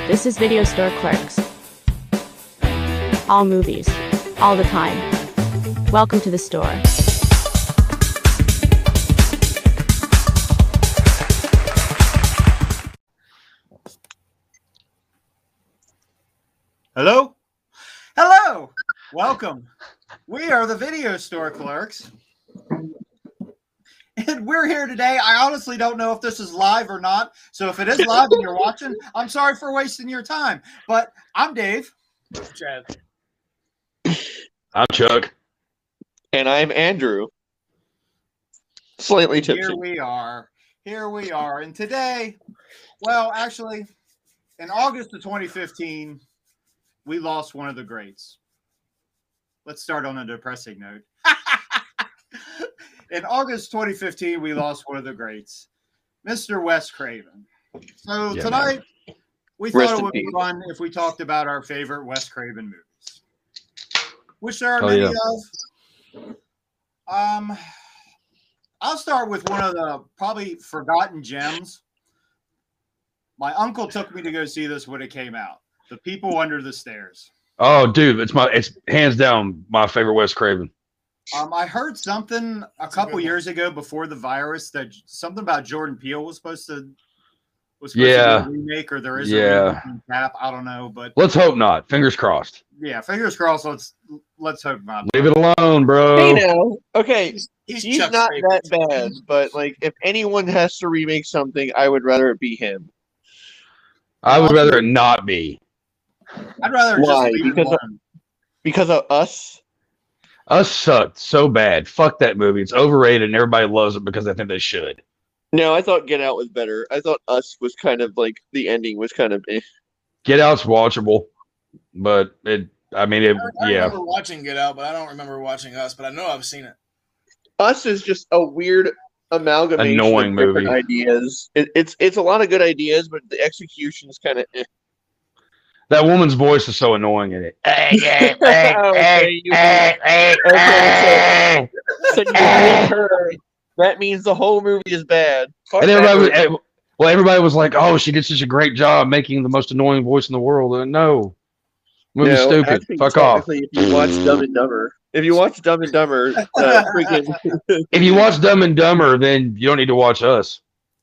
This is Video Store Clerks. All movies, all the time. Welcome to the store. Hello? Hello! Welcome. We are the Video Store Clerks. And we're here today. I honestly don't know if this is live or not. So if it is live and you're watching, I'm sorry for wasting your time. But I'm Dave. Chad. I'm Chuck. And I'm Andrew. Slightly tipsy. Here we are. Here we are. And today, well, actually, in August of 2015, we lost one of the greats. Let's start on a depressing note. In August 2015, we lost one of the greats, Mr. Wes Craven. So tonight, we thought it would be fun if we talked about our favorite Wes Craven movies, which there are many of. I'll start with one of the probably forgotten gems. My uncle took me to go see this when it came out. The People Under the Stairs. Oh, dude, it's hands down my favorite Wes Craven. I heard something a couple years ago before the virus that something about Jordan Peele was supposed to be a remake, or there is a remake in cap. I don't know, but let's hope not. Fingers crossed. Yeah, fingers crossed. Let's hope not. Leave it alone, bro. Hey now, okay, He's not that bad, but like if anyone has to remake something, I would rather it be him. I would rather it not be. I'd rather Why? just leave it alone. Because of Us. Us sucked so bad. Fuck that movie. It's overrated and everybody loves it because I think they should. No, I thought Get Out was better. I thought Us was kind of like the ending was kind of eh. Get Out's watchable, but I remember watching Get Out, but I don't remember watching Us, but I know I've seen it. Us is just a weird amalgamation annoying of different movie. Ideas. It's a lot of good ideas, but the execution is kind of eh. That woman's voice is so annoying in it. So you hate her. That means the whole movie is bad. And everybody was like, "Oh, she did such a great job making the most annoying voice in the world." No, movie's stupid. Actually, Fuck off. If you watch Dumb and Dumber, freaking. If you watch Dumb and Dumber, then you don't need to watch Us.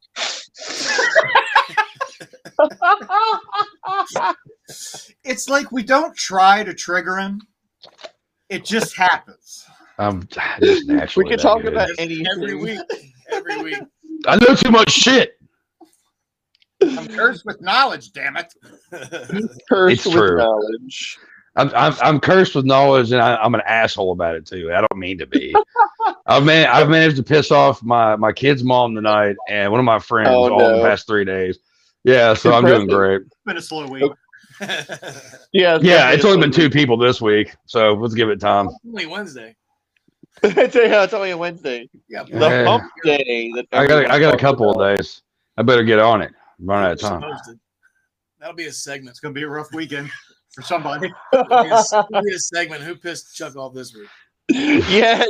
It's like we don't try to trigger him; it just happens. Just naturally We can talk about anything Every week. Every week. I know too much shit. I'm cursed with knowledge, damn it. Cursed with true. knowledge. I'm cursed with knowledge, and I'm an asshole about it too. I don't mean to be. I've managed to piss off my kid's mom tonight, and one of my friends the past 3 days. Yeah, so I'm doing great. It's been a slow week. Yeah, it's only been 2 people this week, so let's give it time. It's only Wednesday. It's only a Wednesday. Yeah, The hump day. I got a couple of days. I better get on it. I'm running out of time. That'll be a segment. It's gonna be a rough weekend for somebody. It'll be a segment. Who pissed Chuck off this week? Yes.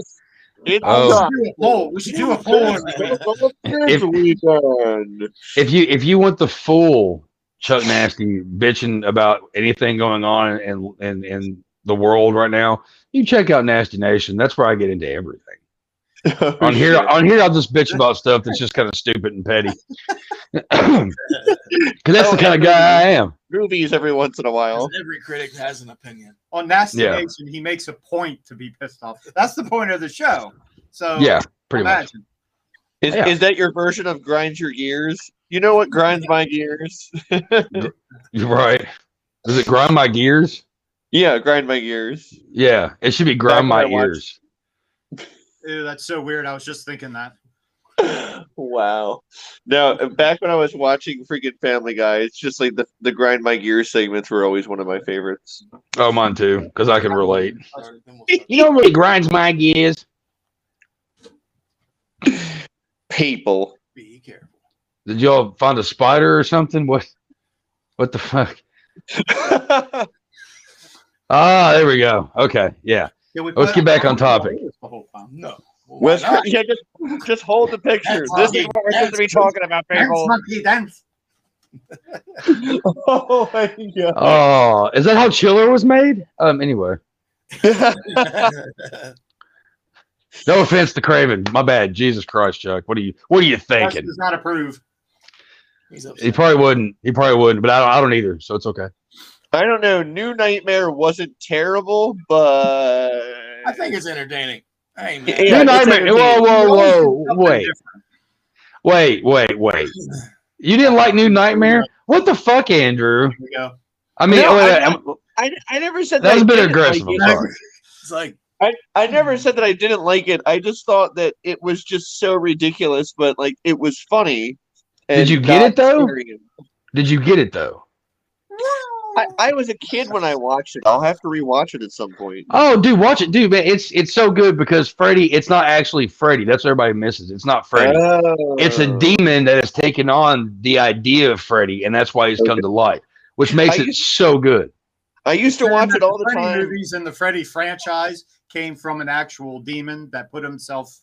We should do a poll. If you want the full Chuck Nasty bitching about anything going on in the world right now, you check out Nasty Nation. That's where I get into everything. On here, I'll just bitch about stuff that's just kind of stupid and petty. Because that's the kind of guy I am. Movies every once in a while. Every critic has an opinion. On Nasty Nation, he makes a point to be pissed off. That's the point of the show. So yeah, pretty much. Is that your version of grinds your gears? You know what grinds my gears? You're right. Does it grind my gears? Yeah, grind my gears. Yeah, it should be grind my ears. Ew, that's so weird. I was just thinking that. Wow. Now, back when I was watching freaking Family Guy, it's just like the grind my gears segments were always one of my favorites. Oh, mine too, because I can relate. You know what really grinds my gears? People. Be careful. Did y'all find a spider or something? What the fuck? There we go. Okay, yeah. Let's get back on topic. No. Just hold the picture. This is what we're supposed to be talking about, people. Monkey dance. Oh my god. Oh, is that how Chiller was made? Anyway, no offense to Craven. My bad. Jesus Christ, Chuck. What are you Wes thinking? does not approve. He's upset. He probably wouldn't. But I don't either. So it's okay. I don't know. New Nightmare wasn't terrible, but I think it's entertaining. I ain't mad. Yeah, New it's Nightmare. entertaining. Whoa. Something Wait. different. You didn't like New Nightmare? What the fuck, Andrew? Here we go. I mean, No, wait, I never said that was I a bit didn't aggressive. like I'm it. sorry. It's like I never said that I didn't like it. I just thought that it was just so ridiculous, but like it was funny. Did you get it though? Did you get it though? I was a kid when I watched it. I'll have to rewatch it at some point. Oh, dude, watch it, dude, man. It's so good because Freddy. It's not actually Freddy. That's what everybody misses. It's not Freddy. It's a demon that has taken on the idea of Freddy, and that's why he's come to light, which makes it so good. I used to watch it all the Freddy time. movies and the Freddy franchise came from an actual demon that put himself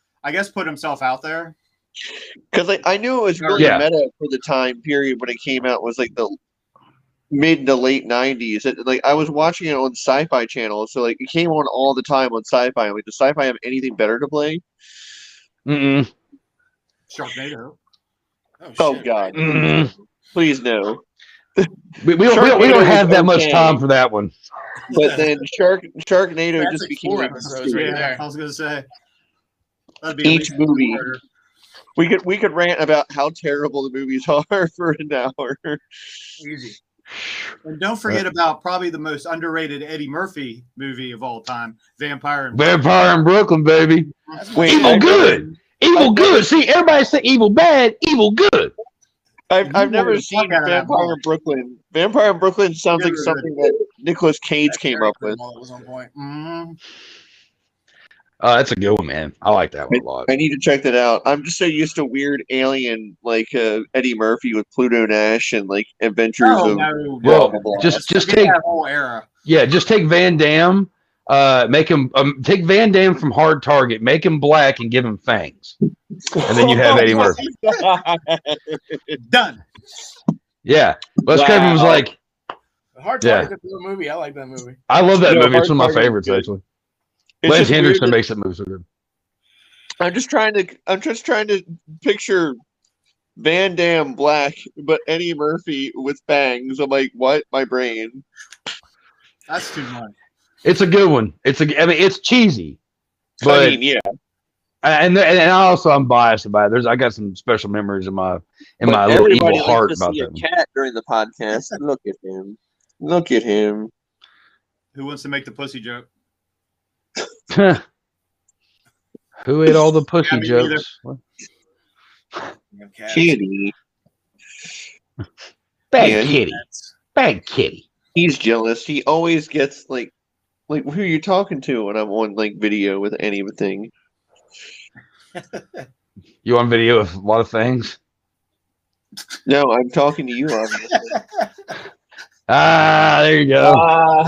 out there. Because I knew it was really Yeah. meta for the time period when it came out. Was like the mid to late 90s. Like I was watching it on Sci-Fi Channel, so like it came on all the time on Sci-Fi. Like, does Sci-Fi have anything better to play? Mm-mm. Sharknado. Oh shit. God, Mm-mm. please no. We don't have that much time for that one. But then Sharknado That's just like became 4 even episodes stupider. right there. I was gonna say that'd be Each at least movie. harder. We could rant about how terrible the movies are for an hour. Easy. And don't forget about probably the most underrated Eddie Murphy movie of all time, Vampire in Vampire in Brooklyn, baby. Wait, Evil I've good. Evil good. See, everybody say evil bad, evil good. I've never the fuck seen out of that Vampire ball. in Brooklyn. Vampire in Brooklyn sounds like Never something that Nicolas Cage came up with. That was on point. Mhm. That's a good one, man. I like that one a lot. I need to check that out. I'm just so used to weird alien like Eddie Murphy with Pluto Nash and like Adventures Oh, of no. Well, blah, blah, blah. just Forget take that whole era. just take Van Damme, make him take Van Damme from Hard Target, make him black, and give him fangs, and then you have Eddie Murphy. Done. Yeah, Wes Craven was Wow. like, Hard Yeah. Target's a good movie. I like that movie. I love that No, movie. It's Hard one of my Target is favorites, good. actually. It's Lance just weird Henderson that- makes that movie so good. I'm just trying to picture Van Damme black, but Eddie Murphy with fangs. I'm like, what? My brain. That's too much. It's a good one. I mean, it's cheesy, but I mean, yeah. and also I'm biased about it. I got some special memories in my But little everybody evil likes heart to about see that a one. cat during the podcast. Look at him. Look at him. Who wants to make the pussy joke? Who ate all the pussy Yeah, me neither. jokes? What? You have cats. Kitty. Bad Yeah, kitty. Bad kitty. He's jealous. He always gets like who you talking to when I'm on like video with anything. You on video of a lot of things? No, I'm talking to you, obviously. Ah, there you go.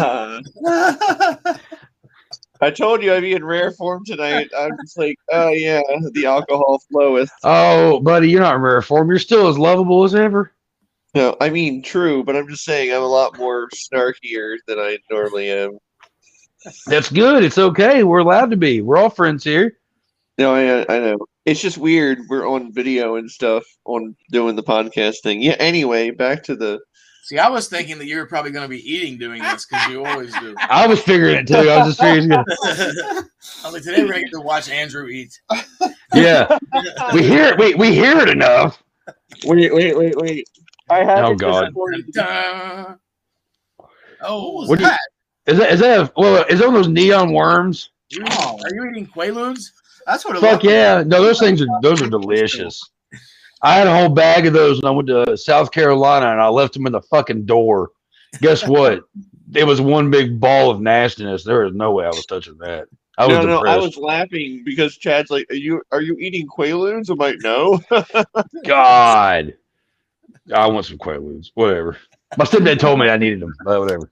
I told you I'd be in rare form tonight. I'm just like, oh yeah, the alcohol floweth. Oh, buddy, you're not in rare form. You're still as lovable as ever. No, I mean true, but I'm just saying I'm a lot more snarkier than I normally am. That's good. It's okay. We're allowed to be. We're all friends here. No, I know. It's just weird. We're on video and stuff on doing the podcast thing. Yeah. Anyway, back to the. See, I was thinking that you were probably going to be eating doing this because you always do. I was figuring it too. I was just figuring. I was like, today we're going to get to watch Andrew eat. Yeah, we hear it. We hear it enough. Wait. I have Oh, it God. recorded. Dun. Oh, What do you- Is that is that one of those neon worms? are you eating Quaaludes? That's what it Fuck looked like. yeah. No, those are delicious. I had a whole bag of those when I went to South Carolina and I left them in the fucking door. Guess what? It was one big ball of nastiness. There was no way I was touching that. I was No, depressed. I was laughing because Chad's like, "Are you eating Quaaludes?" I'm like, "No." God. I want some Quaaludes. Whatever. My stepdad told me I needed them. But whatever.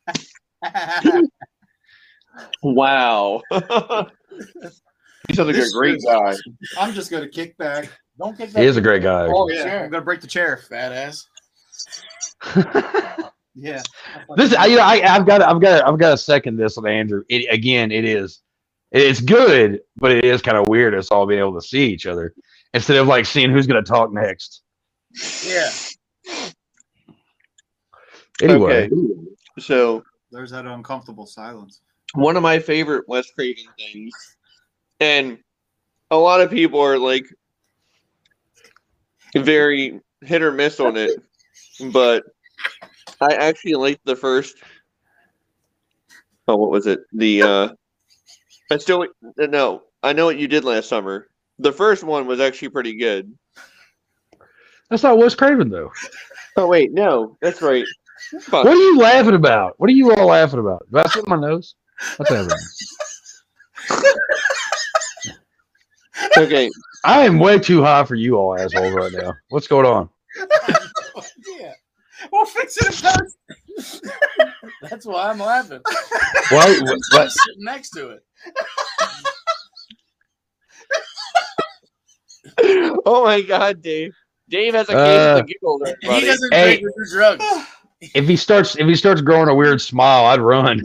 Wow. You sound like a great guy. I'm just gonna kick back. Don't kick that. He is a great guy. Oh yeah, Sure. I'm gonna break the chair. Fat ass. Yeah. This, I've got to second this on Andrew. It's good, but it is kind of weird us all being able to see each other instead of like seeing who's going to talk next. Yeah. Anyway, Okay. So there's that uncomfortable silence. one of my favorite Wes Craven things, and a lot of people are like very hit or miss on it, but I actually liked the first. Oh, what was it? I know what you did last summer. The first one was actually pretty good. that's not Wes Craven though. Oh wait, no, that's right. Fuck. What are you laughing about? What are you all laughing about? Do I sit my nose? What's happening? Okay, I am way too high for you all assholes right now. What's going on? Yeah. We'll fix it in post. That's why I'm laughing. Why? I'm sitting next to it. oh my God, Dave. Dave has a case of the giggles. He Everybody. doesn't Hey. drink or do drugs. If he starts growing a weird smile, I'd run.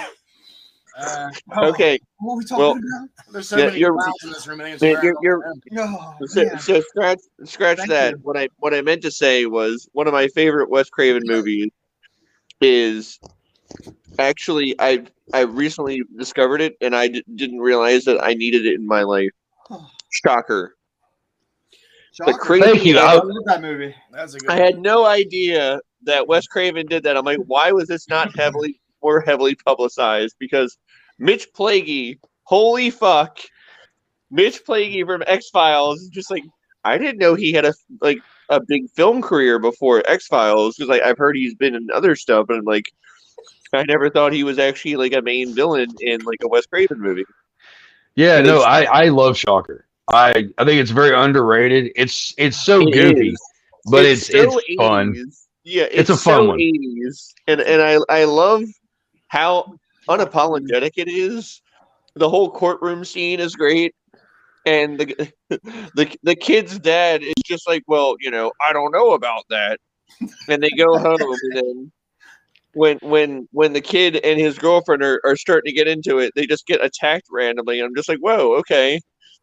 Okay, What are we talking Well, about? There's so Yeah, many you're- clowns in this room. I think Yeah, it's you're- random. No. so, man. so scratch Thank that. you. What I meant to say was one of my favorite Wes Craven movies is actually I recently discovered it and I didn't realize that I needed it in my life. Shocker. Shocker. crazy- Thank you. I love that movie. That's a good I had no idea that Wes Craven did that. I'm like, why was this not more heavily publicized? Because Mitch Plaguey, holy fuck, Mitch Plaguey from X-Files, just like I didn't know he had a big film career before X-Files because I've heard he's been in other stuff, and like I never thought he was actually like a main villain in like a Wes Craven movie. Yeah, And no, it's- I love Shocker. I think it's very underrated. It's so It goofy, is. but it's so fun. 80s. Yeah, It's a so fun one. 80s, and I love how unapologetic it is. The whole courtroom scene is great, and the kid's dad is just like, well, I don't know about that, and they go home, and then when the kid and his girlfriend are starting to get into it, they just get attacked randomly, and I'm just like, whoa, okay.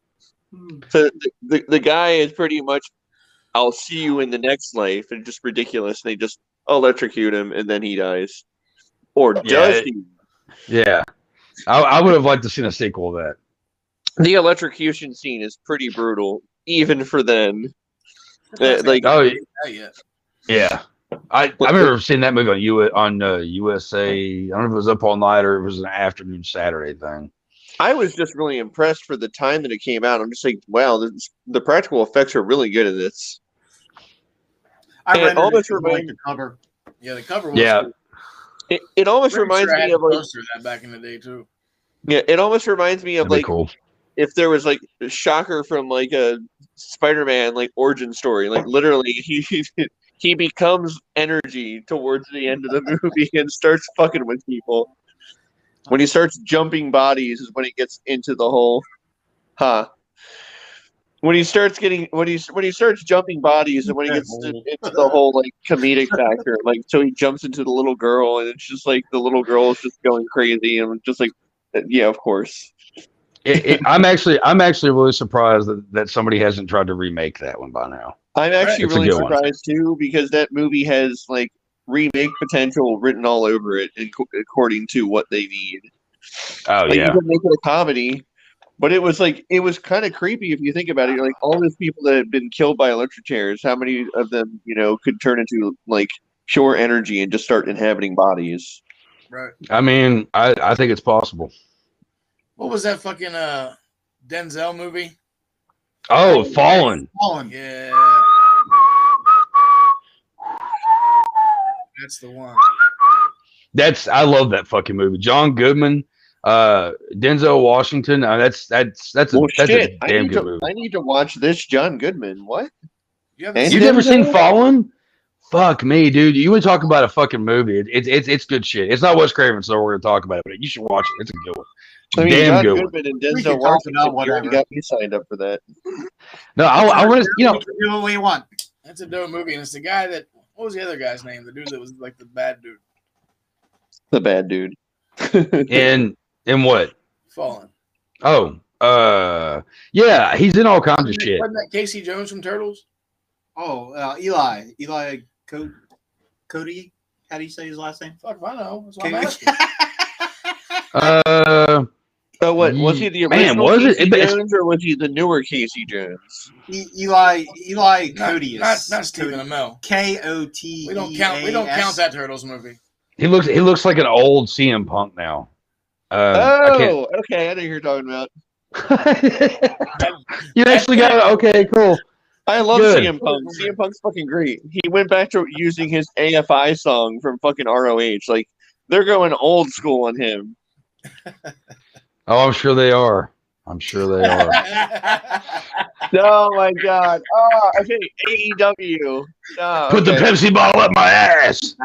So the guy is pretty much, I'll see you in the next life, and just ridiculous. They just electrocute him, and then he dies. Or does he? Yeah, I would have liked to seen a sequel of that. The electrocution scene is pretty brutal, even for then. Like, Oh Not yet. yeah, I remember seeing that movie on USA. I don't know if it was up all night or it was an afternoon Saturday thing. I was just really impressed for the time that it came out. I'm just like, wow, the practical effects are really good in this. I And it rented almost it to like reminds- the cover. Yeah, the cover was Yeah. cool. It almost Pretty reminds sure I me had of a like, poster of that back in the day too. yeah, it almost reminds me of That'd be like cool. if there was like a Shocker from like a Spider-Man like origin story. Like literally, he becomes energy towards the end of the movie and starts fucking with people. When he starts jumping bodies is when he gets into the whole, When he starts jumping bodies and when he gets into the whole like comedic factor, like so he jumps into the little girl and it's just like the little girl is just going crazy and just like, yeah, of course. I'm actually really surprised that somebody hasn't tried to remake that one by now. I'm actually It's a really good one. surprised too because that movie has like remake potential written all over it, according to what they need. Oh Like, yeah, you could make it a comedy, but it was kind of creepy if you think about it. You're like all those people that have been killed by electric chairs, how many of them could turn into like pure energy and just start inhabiting bodies? Right. I mean, I think it's possible. What was that fucking Denzel movie? Oh, Fallen. Fallen. Yeah. That's the one. I love that fucking movie. John Goodman, Denzel Washington. That's a Shit! damn good movie. I need to watch this John Goodman. What? You haven't And seen You've never Denzel? seen Fallen? Fuck me, dude. You would talk about a fucking movie. It's good shit. It's not Wes Craven, so we're gonna talk about it, but you should watch it. It's a good one. I mean, Damn John good one. Goodman and We can Denzel talk Washington. about You already whatever. got me signed up for that. No, I want to. You can do what you want. That's a dope movie, and it's the guy that What was the other guy's name? The dude that was like the bad dude. The bad dude. In what? Fallen. Oh, yeah, he's in all kinds of shit. Wasn't that Casey Jones from Turtles? Oh, Eli Cody. How do you say his last name? Fuck if I know. That's what I'm asking. So what was he the original was it? Casey Jones or was he the newer Casey Jones? Eli Cody. Not Stephen Amell. Kote. We don't count that Turtles movie. He looks like an old CM Punk now. Okay, I know who you're talking about. You actually got it. Okay, cool. I love Good. CM Punk. CM Punk's fucking great. He went back to using his AFI song from fucking ROH. Like, they're going old school on him. Oh, I'm sure they are. Oh my god. Oh, okay. AEW. Oh, Put the Pepsi bottle up my ass.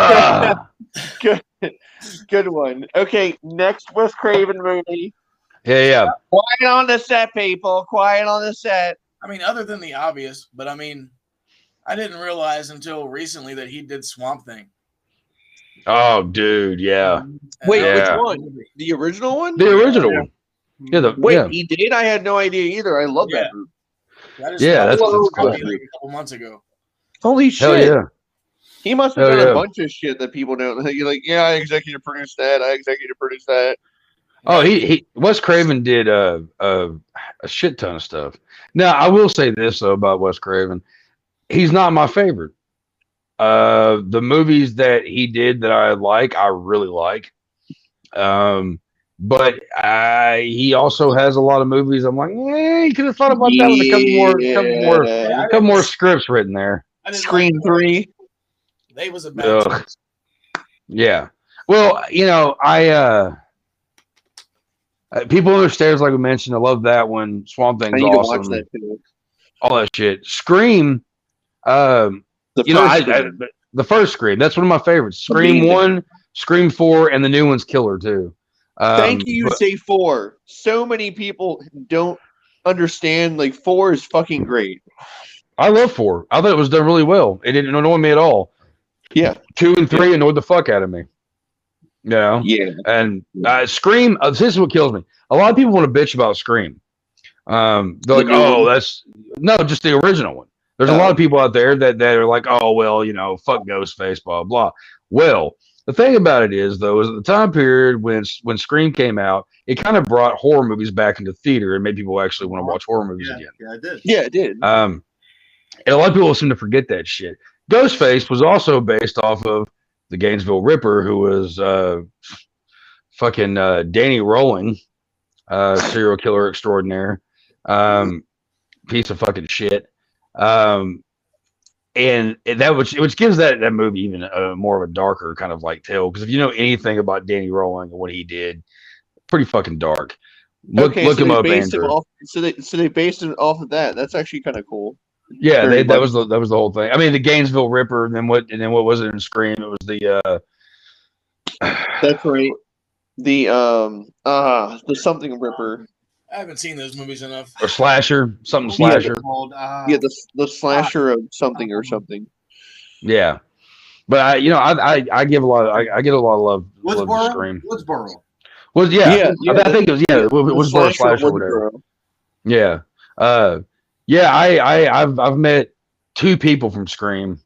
Good one. Okay, next Wes Craven movie. Yeah. Quiet on the set, people. Quiet on the set. I mean, other than the obvious, but I mean, I didn't realize until recently that he did Swamp Thing. Oh, dude, yeah. Wait, Yeah. which one? The original one? The original one. Yeah. Wait, he did? I had no idea either. I love that movie. That's cool. cool. A couple months ago. Holy shit. Hell yeah. He must have Hell done yeah. a bunch of shit that people don't. You're like, yeah, I executive produced that. I executive produced that. Oh, he Wes Craven did a shit ton of stuff. Now, I will say this though about Wes Craven. He's not my favorite. The movies that he did that I really like. But he also has a lot of movies. I'm like, he could have thought about that with a couple more scripts written there. Scream 3. They was a bad choice. Yeah. Well, People Under Stairs, like we mentioned, I love that one. Swamp Thing's awesome. Watch that too. All that shit. Scream. The first Scream. That's one of my favorites. Scream 1, Scream 4, and the new one's killer too. Thank you. Say 4. So many people don't understand. Like 4 is fucking great. I love 4. I thought it was done really well. It didn't annoy me at all. Yeah. 2 and 3 annoyed the fuck out of me. Yeah. And Scream. This is what kills me. A lot of people want to bitch about Scream. They're like, just the original one. There's a lot of people out there that are like, oh well, fuck Ghostface, blah blah. Well, the thing about it is though, is at the time period when Scream came out, it kind of brought horror movies back into theater and made people actually want to watch horror movies again. Yeah, it did. Yeah, it did. And a lot of people seem to forget that shit. Ghostface was also based off of the Gainesville Ripper, who was fucking Danny Rolling, serial killer extraordinaire, piece of fucking shit. And that which gives that movie even more of a darker kind of like tale, because if you know anything about Danny Rolling and what he did, pretty fucking dark. Look him up, Andrew. So they based it off of that. That's actually kind of cool. Yeah, that was the whole thing. I mean, the Gainesville Ripper, and then what was it in Scream? It was the That's right. The something Ripper. I haven't seen those movies enough. Or Slasher, something Slasher. The Slasher of something or something. Yeah, but I give a lot. I get a lot of love. Love to Scream. Woodsboro. I think it was Slasher or whatever. Yeah. I've met 2 people from Scream.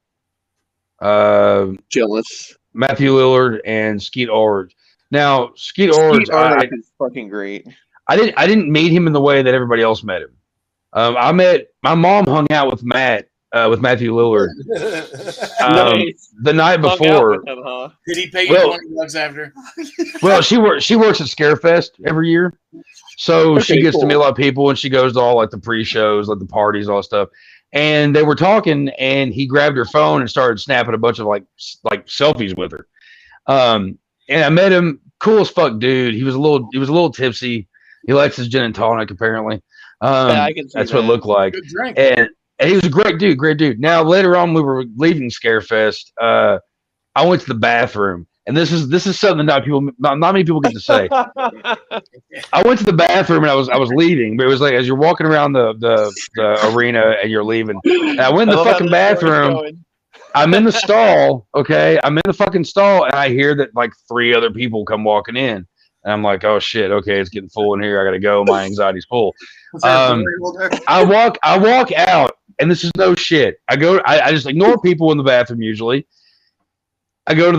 Jealous. Matthew Lillard and Skeet Ulrich. Now, Skeet Ulrich is fucking great. I didn't meet him in the way that everybody else met him. My mom hung out with with Matthew Lillard the night before. Him, huh? Did he pay you $20 after? Well, she works at Scarefest every year. So she gets to meet a lot of people, and she goes to all like the pre-shows, like the parties, all that stuff. And they were talking, and he grabbed her phone and started snapping a bunch of like selfies with her. And I met him, cool as fuck dude. He was a little tipsy. He likes his gin and tonic apparently. I can see that's what it looked like. Good drink. And he was a great dude. Now later on, we were leaving Scarefest. I went to the bathroom. And this is something that not many people get to say. I went to the bathroom and I was leaving, but it was like as you're walking around the arena and you're leaving. And I went in the fucking bathroom. I'm in the stall, okay? I'm in the fucking stall, and I hear that like 3 other people come walking in, and I'm like, oh shit, okay, it's getting full in here. I gotta go. My anxiety's full. Was there a variable there? I walk out, and this is no shit. I just ignore people in the bathroom usually. I go to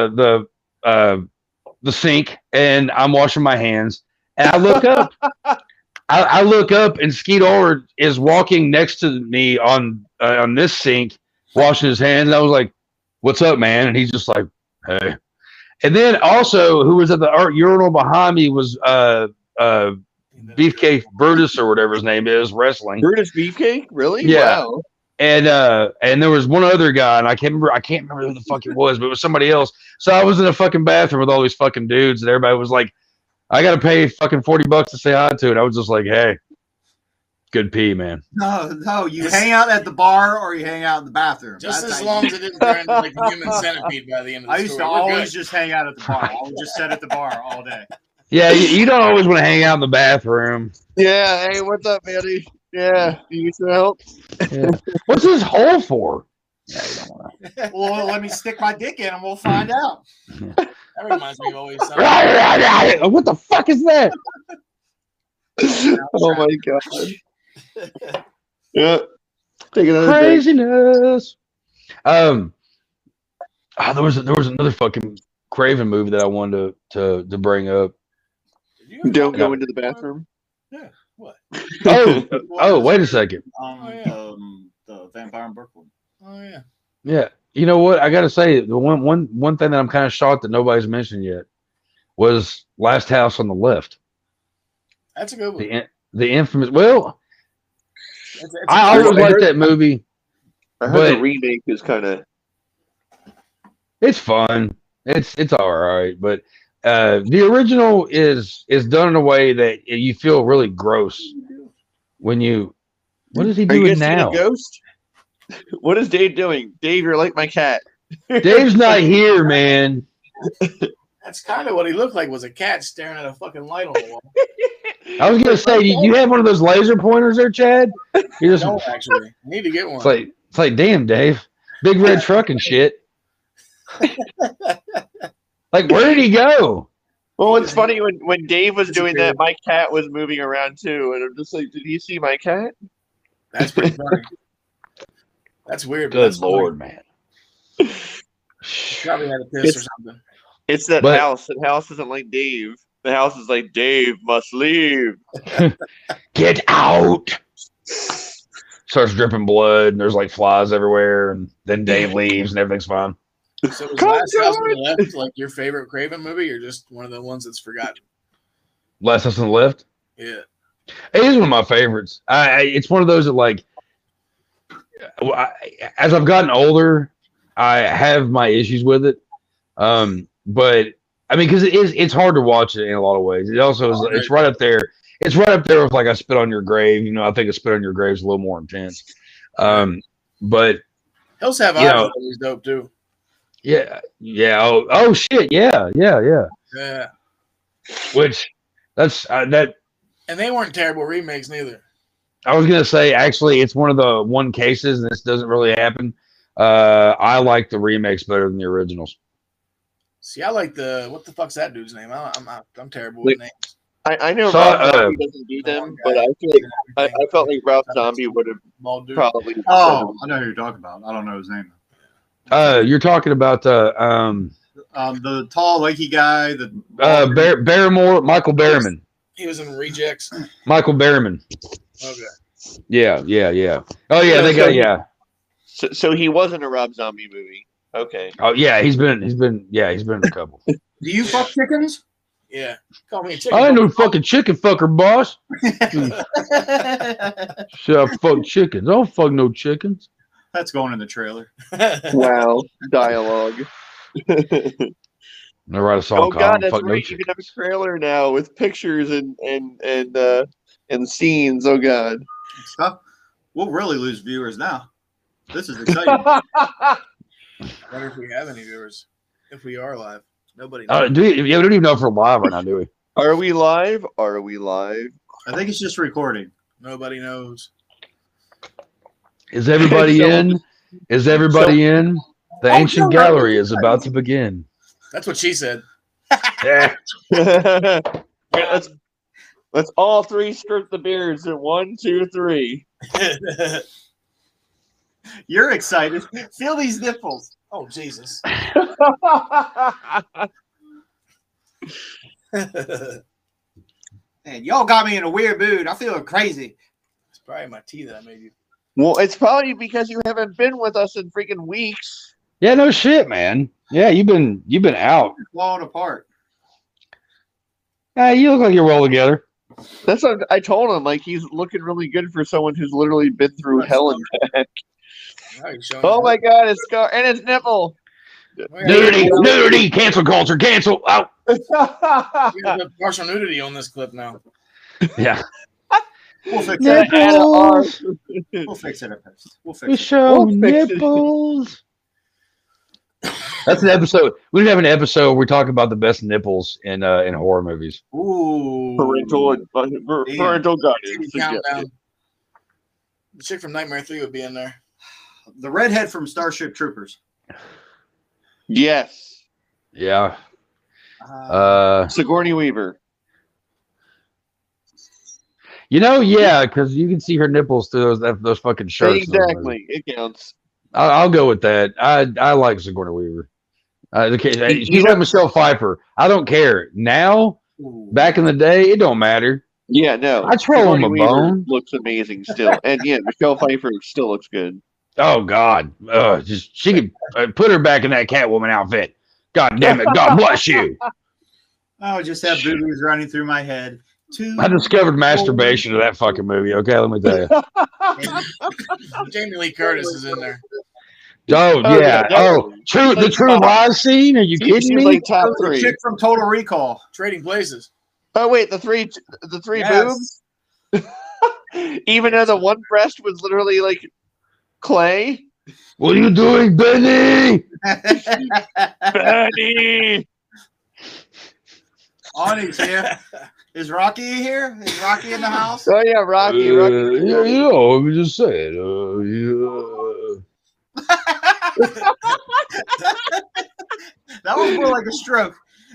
the sink, and I'm washing my hands, and I look up. I look up, and Skeet Ulrich is walking next to me on this sink, washing his hands. And I was like, "What's up, man?" And he's just like, "Hey." And then also, who was at the urinal behind me was Beefcake Brutus or whatever his name is, wrestling. Brutus Beefcake, really? Yeah. Wow. And there was one other guy, and I can't remember who the fuck it was, but it was somebody else. So I was in a fucking bathroom with all these fucking dudes, and everybody was like, I gotta pay fucking $40 to say hi to it. I was just like, hey, good pee, man. No, you hang out at the bar or you hang out in the bathroom. Just That's as how long you- as it didn't turn into like a human centipede by the end of the I used to story. We're always good. just hang out at the bar. I would just sit at the bar all day. Yeah, you don't always want to hang out in the bathroom. Yeah. Hey, what's up, Manny? Yeah. You need some help? Yeah. What's this hole for? Yeah, you don't want to. Well, let me stick my dick in and we'll find out. That reminds me of always something. What the fuck is that? Oh my god. Yeah. Take another break. Craziness. There was another fucking Craven movie that I wanted to bring up. Did you Don't go into the bathroom. Yeah. What? Oh, wait a second. The Vampire in Brooklyn. Oh yeah. Yeah, you know what? I gotta say, the one thing that I'm kind of shocked that nobody's mentioned yet was Last House on the Left. That's a good one. The infamous. Well, It's I always liked that movie. I heard But- the remake is kind of. It's fun. It's all right, but the original is done in a way that you feel really gross when you. What is he Are you doing guys seeing now? a ghost? What is Dave doing? Dave, you're like my cat. Dave's not here, man. That's kind of what he looked like, was a cat staring at a fucking light on the wall. I was gonna say, you have one of those laser pointers there, Chad? You just, No, actually. I need to get one. it's like, damn, Dave, big red truck and shit. Like, where did he go? Well, it's funny when Dave was doing that, my cat was moving around too, and I'm just like, did you see my cat? That's pretty funny. That's weird. but Good that's lord, man. funny. Probably had a piss or something. It's that But- house. That house isn't like Dave. The house is like, Dave must leave. Get out! Starts dripping blood, and there's like flies everywhere, and then Dave leaves, and everything's fine. So was Come Last House on the on. Left like your favorite Craven movie, or just one of the ones that's forgotten? Last House on the Left. Yeah. It is one of my favorites. It's one of those that, like, as I've gotten older, I have my issues with it. But I mean, because it's hard to watch it in a lot of ways. It also is. It's right up there. It's right up there with like I Spit on Your Grave. You know, I think a Spit on Your Grave is a little more intense. But Hills Have You Eyes know- is always dope too. yeah. Oh shit. Yeah. Yeah. Which that's that. And they weren't terrible remakes neither. I was gonna say actually, it's one of the one cases, and this doesn't really happen. I like the remakes better than the originals. See, I like what the fuck's that dude's name? I'm terrible with names. I know So, Rob Zombie doesn't do them, but I feel like I felt like Rob Zombie would have Bald dude. probably. Oh, I know who you're talking about. I don't know his name. You're talking about The tall, lanky guy. Barrymore, Michael Berryman. He was in Rejects. Michael Berryman. Okay. Yeah. Oh yeah, they got yeah. So he wasn't a Rob Zombie movie. Okay. Oh yeah, he's been in a couple. Do you fuck chickens? Yeah. Call me a chicken. I ain't no fucking chicken fucker, boss. Shit, I fuck chickens. I don't fuck no chickens. That's going in the trailer. Wow. Dialogue. I write a song Oh called God, I don't that's fuck no right. You can have a chickens. trailer now with pictures and scenes. Oh God. Stuff. We'll really lose viewers now. This is exciting. I wonder if we have any viewers. If we are live. Nobody knows. We don't even know if we're live right now, do we? Are we live? Are we live? I think it's just recording. Nobody knows. Is everybody So- in? Is everybody in? The ancient yeah, gallery is about to begin. That's what she said. Yeah. Let's all three stroke the beards in 1, 2, 3. You're excited. Feel these nipples. Oh, Jesus. Man, y'all got me in a weird mood. I feel crazy. It's probably my tea that I made you. Well, it's probably because you haven't been with us in freaking weeks. Yeah, no shit, man. Yeah, you've been out. Falling apart. You look like you're well together. That's what I told him. Like, he's looking really good for someone who's literally been through hell and back. Oh my God, it's scar and it's nipple. Nudity, cancel culture, cancel out. We have partial nudity on this clip now. Yeah. We'll fix Nipples. it. We'll fix it. We'll We fix it. show We'll fix it. nipples. That's an episode. We have an episode where we talk about the best nipples in horror movies. Ooh. Parental guidance. Countdown. The chick from Nightmare 3 would be in there. The redhead from Starship Troopers. Yes. Yeah. Sigourney Weaver. Yeah, because you can see her nipples through those fucking shirts. Exactly. It counts. I'll go with that. I like Sigourney Weaver. She's like Michelle Pfeiffer. I don't care. Now, back in the day, it don't matter. Yeah, no. I throw him a bone. Looks amazing still. And yeah, Michelle Pfeiffer still looks good. Oh, God. She could put her back in that Catwoman outfit. God damn it. God bless you. Oh, just have boobies running through my head. I discovered masturbation to that fucking movie. Okay, let me tell you. Jamie Lee Curtis is in there. Oh, yeah. The True Lies scene? Are you kidding me? Like top The 3. chick from Total Recall. Trading Places. Oh wait, the three Yes. boobs. Even though the one breast was literally like clay. What are you doing, Benny? Benny. Onyx here. Is Rocky here? Is Rocky in the house? Oh yeah, Rocky. Yeah, I'm just saying. That was more like a stroke.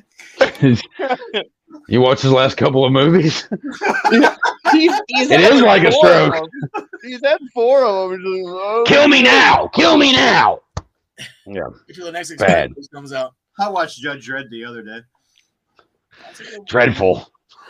You watch his last couple of movies? He's It is like a stroke. He's had 4 of them. Kill me now! Kill me now! Yeah. Until the next Bad. Expendables comes out. I watched Judge Dredd the other day. Dreadful.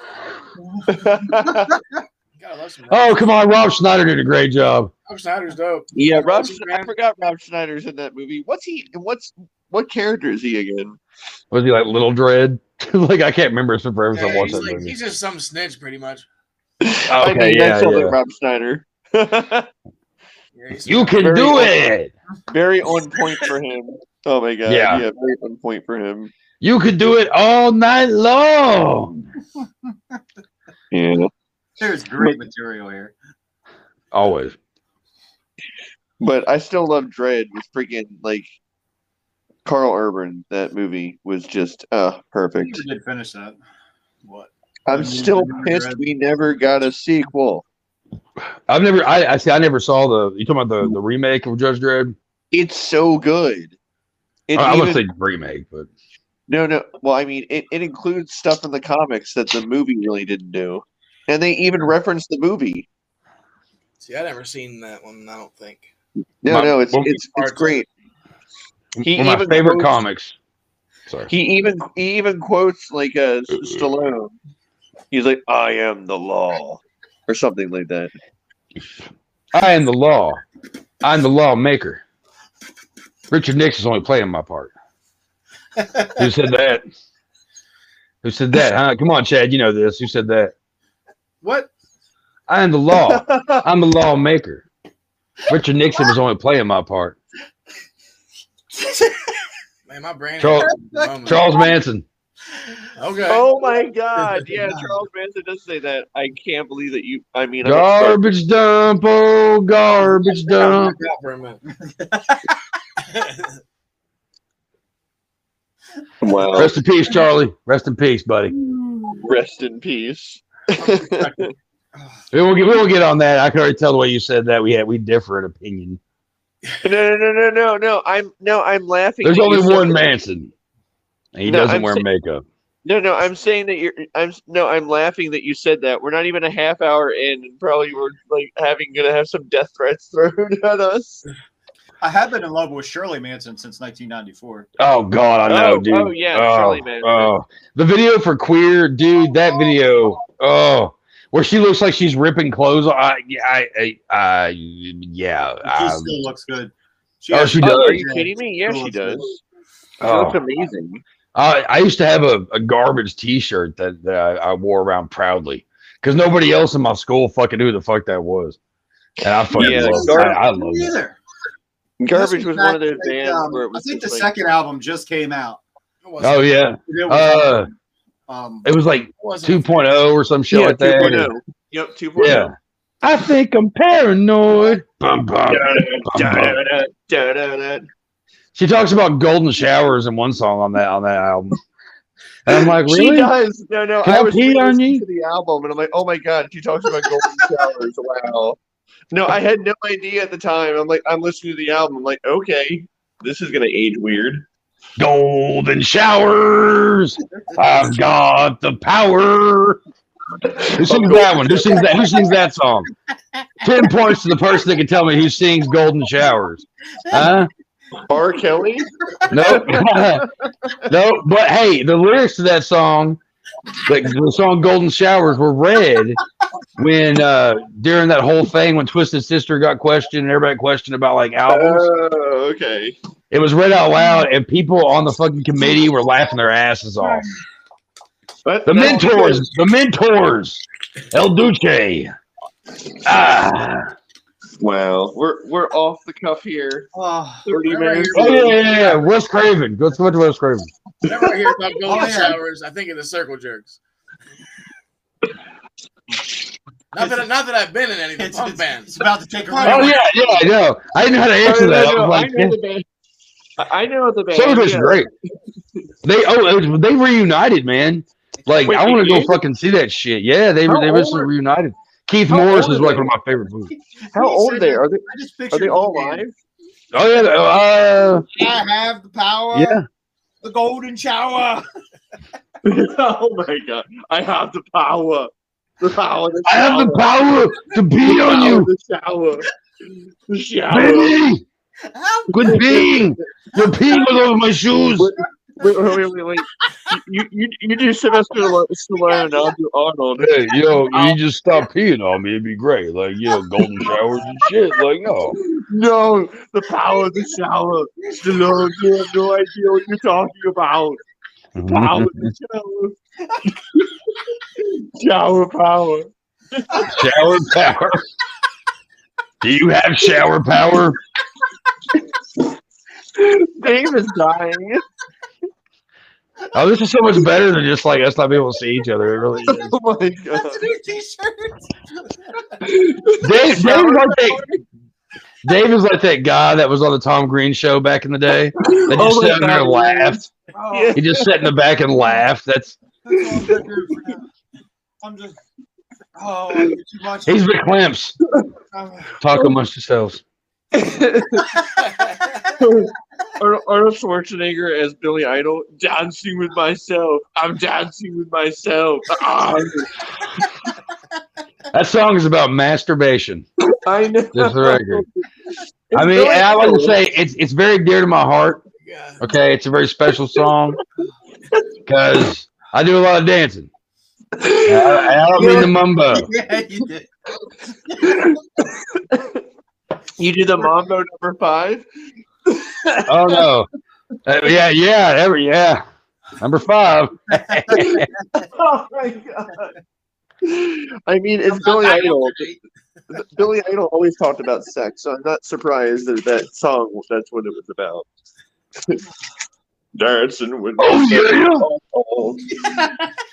God, I love some Oh, come on. Rob Schneider did a great job. Rob Schneider's dope. Yeah, I Man. forgot Rob Schneider's in that movie. What character is he again? Was he like Little Dread? Like, I can't remember. It's been forever since I watched that movie. He's just some snitch, pretty much. Okay, that's all like Rob Schneider. Yeah, You can Very do old. it. Very on point for him. Oh my God. Yeah. Yeah, very on point for him. You can do it all night long. Yeah. There's great material here. Always. But I still love Dread with freaking like Carl Urban. That movie was just perfect. You did finish that. What? I'm still pissed we never got a sequel. I never saw you talking about the remake of Judge Dredd? It's so good. I would say remake, but No. Well, I mean, it includes stuff in the comics that the movie really didn't do. And they even reference the movie. See, I never seen that one. I don't think. No, it's great. one of my favorite comics. Sorry. He even quotes like Stallone. He's like, "I am the law," or something like that. I am the law. I'm the lawmaker. Richard Nixon's only playing my part. Who said that? Who said that? Huh? Come on, Chad. You know this. Who said that? What? I am the law. I'm the lawmaker. Richard Nixon was only playing my part. Man, my brain. Charles Manson. Okay. Oh my God! Yeah, Charles Manson does say that. I can't believe that you. I mean, Garbage dump, oh garbage dump. For a minute. Wow. Rest in peace, Charlie. Rest in peace, buddy. Rest in peace. We won't get on that. I can already tell the way you said that we differ in opinion. No. I'm laughing. There's that only you said one that. Manson. And he No, doesn't I'm wear saying- makeup. No. I'm saying that I'm laughing that you said that. We're not even a half hour in, and probably we're like gonna have some death threats thrown at us. I have been in love with Shirley Manson since 1994. Oh God, I know, dude. Oh yeah, Shirley Manson. Oh, the video for Queer, dude. That video. Oh, where she looks like she's ripping clothes. Yeah. She still looks good. She does. Are you kidding me? Yeah, she does. She looks amazing. I used to have a garbage T-shirt that I wore around proudly because nobody else in my school fucking knew who the fuck that was, and I fucking loved it. I loved it. Either. Garbage was one of those bands where it was. I think the second album just came out. Oh yeah. It was like 2.0 or some shit like that. 2.0. Yep, 2.0. Yeah. I think I'm paranoid. Bum, bum, bum. She talks about golden showers in one song on that album. And I'm like, really? She does. No. Can I was pee on you? To the album, and I'm like, oh my god, she talks about golden showers. Wow. No, I had no idea at the time. I'm like, I'm listening to the album. I'm like, okay, this is gonna age weird. Golden showers. I've got the power. Who sings that one? Who sings that? Who sings that song? 10 points to the person that can tell me who sings Golden Showers. Huh? R. Kelly? Nope. Nope. But hey, the lyrics to that song, like the song Golden Showers, were read when during that whole thing when Twisted Sister got questioned and everybody questioned about like albums. Oh, okay. It was read out loud and people on the fucking committee were laughing their asses off. But The mentors, El Duce. Wow, we're off the cuff here. 30 minutes. Oh yeah. Wes Craven. Go to Wes Craven. Whenever I hear about golden showers, I think of the Circle Jerks. Not that I've been in any of the punk bands. It's about to take a Oh yeah, I know. I didn't know how to answer that. I was like, I know the band. Circle Jerks great. They reunited, man. Like Wait, I want to go did? fucking see that shit. Yeah, they recently reunited. Keith Morris is like one of my favorite movies. How old are they? Are they all alive? alive? Oh yeah, I have the power. yeah. The golden shower. Oh my god! I have the power. The power. The I have the power to pee on you. The shower. The shower. Baby, quit peeing. You're peeing all over my shoes. Wait. You do Sylvester Stallone and I'll do Arnold. Hey, you just stop peeing on me. It'd be great. Like, golden showers and shit. Like, no. No, the power of the shower. Stallone, you have no idea what you're talking about. Power of the shower. Shower power. Shower power. Do you have shower power? Dave is dying. Oh, this is so much better than just like us not being able to see each other. It really is. Oh my god. That's a new t-shirt. Dave is like that guy that was on the Tom Green show back in the day. That just sat there and laughed. Oh, He just sat in the back and laughed. that's all I'm gonna do for now. I'm just. Oh, I get too much. He's the clamps. Talk amongst yourselves. Arnold Schwarzenegger as Billy Idol, dancing with myself. I'm dancing with myself. That song is about masturbation. I know. Just the record. I mean, and I like to say it's very dear to my heart. Okay, it's a very special song because I do a lot of dancing. I don't mean the mumbo. Yeah, you did. You do the Mambo number 5? Oh no! Yeah. Number 5. Oh my god! I mean, it's Billy Idol. Billy Idol always talked about sex, so I'm not surprised that song. That's what it was about. Dancing with. Oh yeah!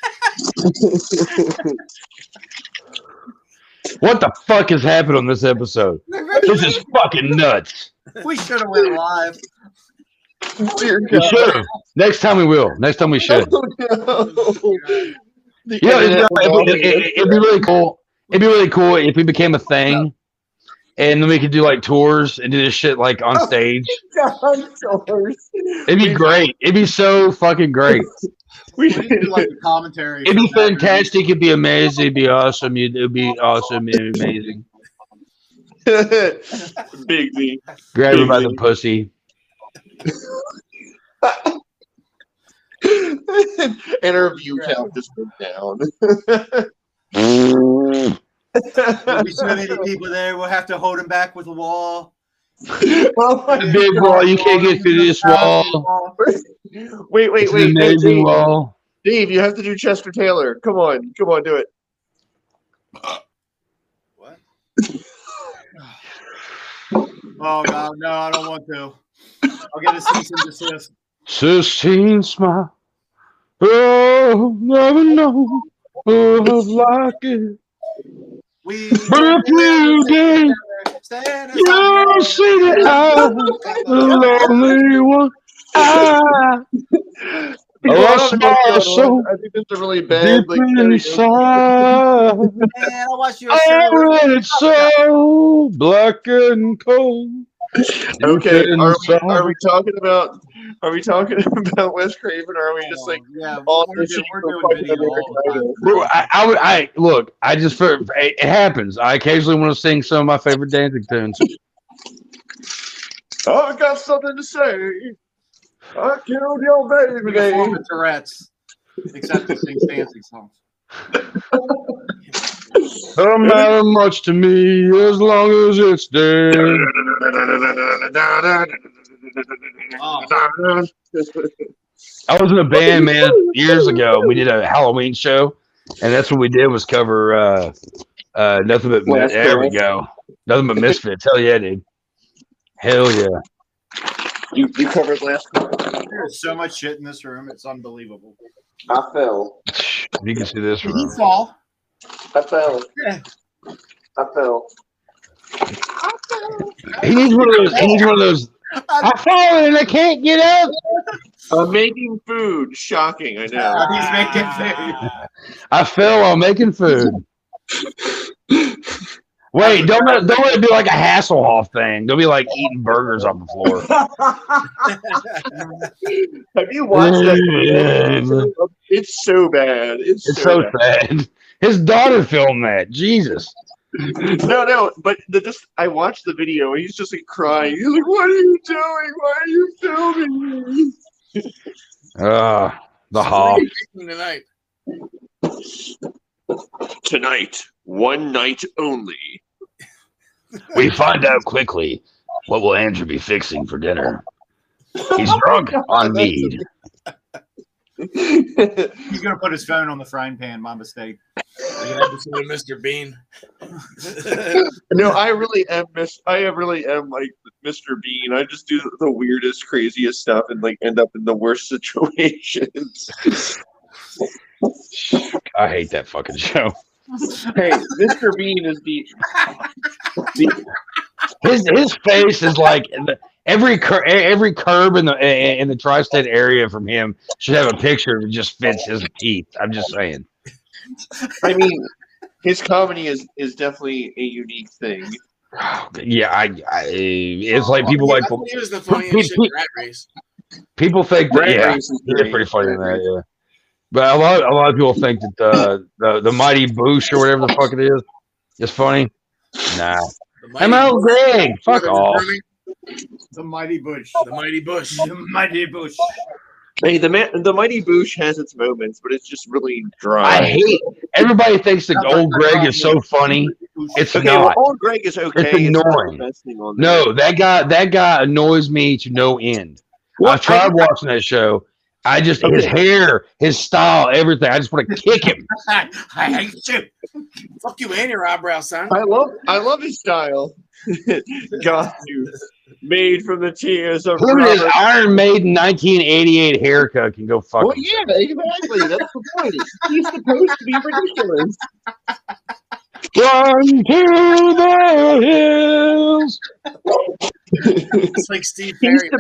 What the fuck has happened on this episode? This is fucking nuts. We should have went live. Dear We God. should have. Next time we will. Next time we should. Oh, no. It'd be really cool. It'd be really cool if we became a thing, and then we could do like tours and do this shit like on stage. It'd be great. It'd be so fucking great. We should do like a commentary. It'd be fantastic. It'd be amazing. It'd be awesome. It'd be awesome. It'd be amazing. Big Z. Grab her by the pussy. And her view count just went down. There'll be so many people there. We'll have to hold him back with a wall. The big wall. You can't get through this wall. Wait. It's an amazing wall. Dave, you have to do Chester Taylor. Come on, do it. What? Oh God, no, I don't want to. I'll get a cease and desist. 16 smile. Oh, never know. Oh, like it. But if you did, you'll see that I'm the lonely one. I think it's a really bad. It's so black and cold. Okay, are we talking about Wes Craven, or are we just like all this shit? Look. It happens. I occasionally want to sing some of my favorite dancing tunes. I got something to say. I killed your baby. The Tourette's, except he sings dancing songs. Don't matter much to me as long as it's there. I was in a band, man, years ago. We did a Halloween show, and that's what we did was cover nothing but there we go. Nothing but Misfits. Hell yeah, dude. Hell yeah. You covered last time. There's so much shit in this room. It's unbelievable. I fell. You can see this Did room. he fall? I fell. Yeah. I fell. He needs one of those. I'm falling and I can't get up. I'm making food. Shocking, I know. He's making food. I fell while making food. Wait, don't let it be like a Hasselhoff thing. Don't be like eating burgers on the floor. Have you watched that? It's so bad. It's so sad. His daughter filmed that. Jesus. No, but I watched the video and he's just like crying. He's like, "What are you doing? Why are you filming me?" The Hoff. Tonight, one night only. We find out quickly what will Andrew be fixing for dinner. He's drunk on mead. He's gonna put his phone on the frying pan. My mistake. Episode of Mr. Bean. No, I really am like Mr. Bean. I just do the weirdest, craziest stuff and like end up in the worst situations. I hate that fucking show. Hey, Mr. Bean is his face is like every curb in the tri-state area from him should have a picture that just fits his teeth. I'm just saying. I mean, his comedy is definitely a unique thing. Yeah, it's like people like. He was the funniest shit in Rat Race. People think that he's pretty funny in that, yeah. But a lot of people think that the Mighty Boosh or whatever the fuck it is funny. Nah. ML Greg, fuck off. The Mighty Bush. The Mighty Bush. The Mighty Bush. Hey, the Mighty Boosh has its moments, but it's just really dry. I hate. Everybody thinks that old Greg is so funny. It's okay, not. Well, old Greg is okay. It's annoying. No, that guy annoys me to no end. Well, I've tried watching that show. His hair, his style, everything. I just want to kick him. I hate you. Fuck you and your eyebrow, son. I love his style. Got you. Made from the tears of Look at his Iron Maiden 1988 haircut. Can go fuck. Well, yeah, exactly. That's the point. He's supposed to be ridiculous. Run to the hills. It's like Steve Perry.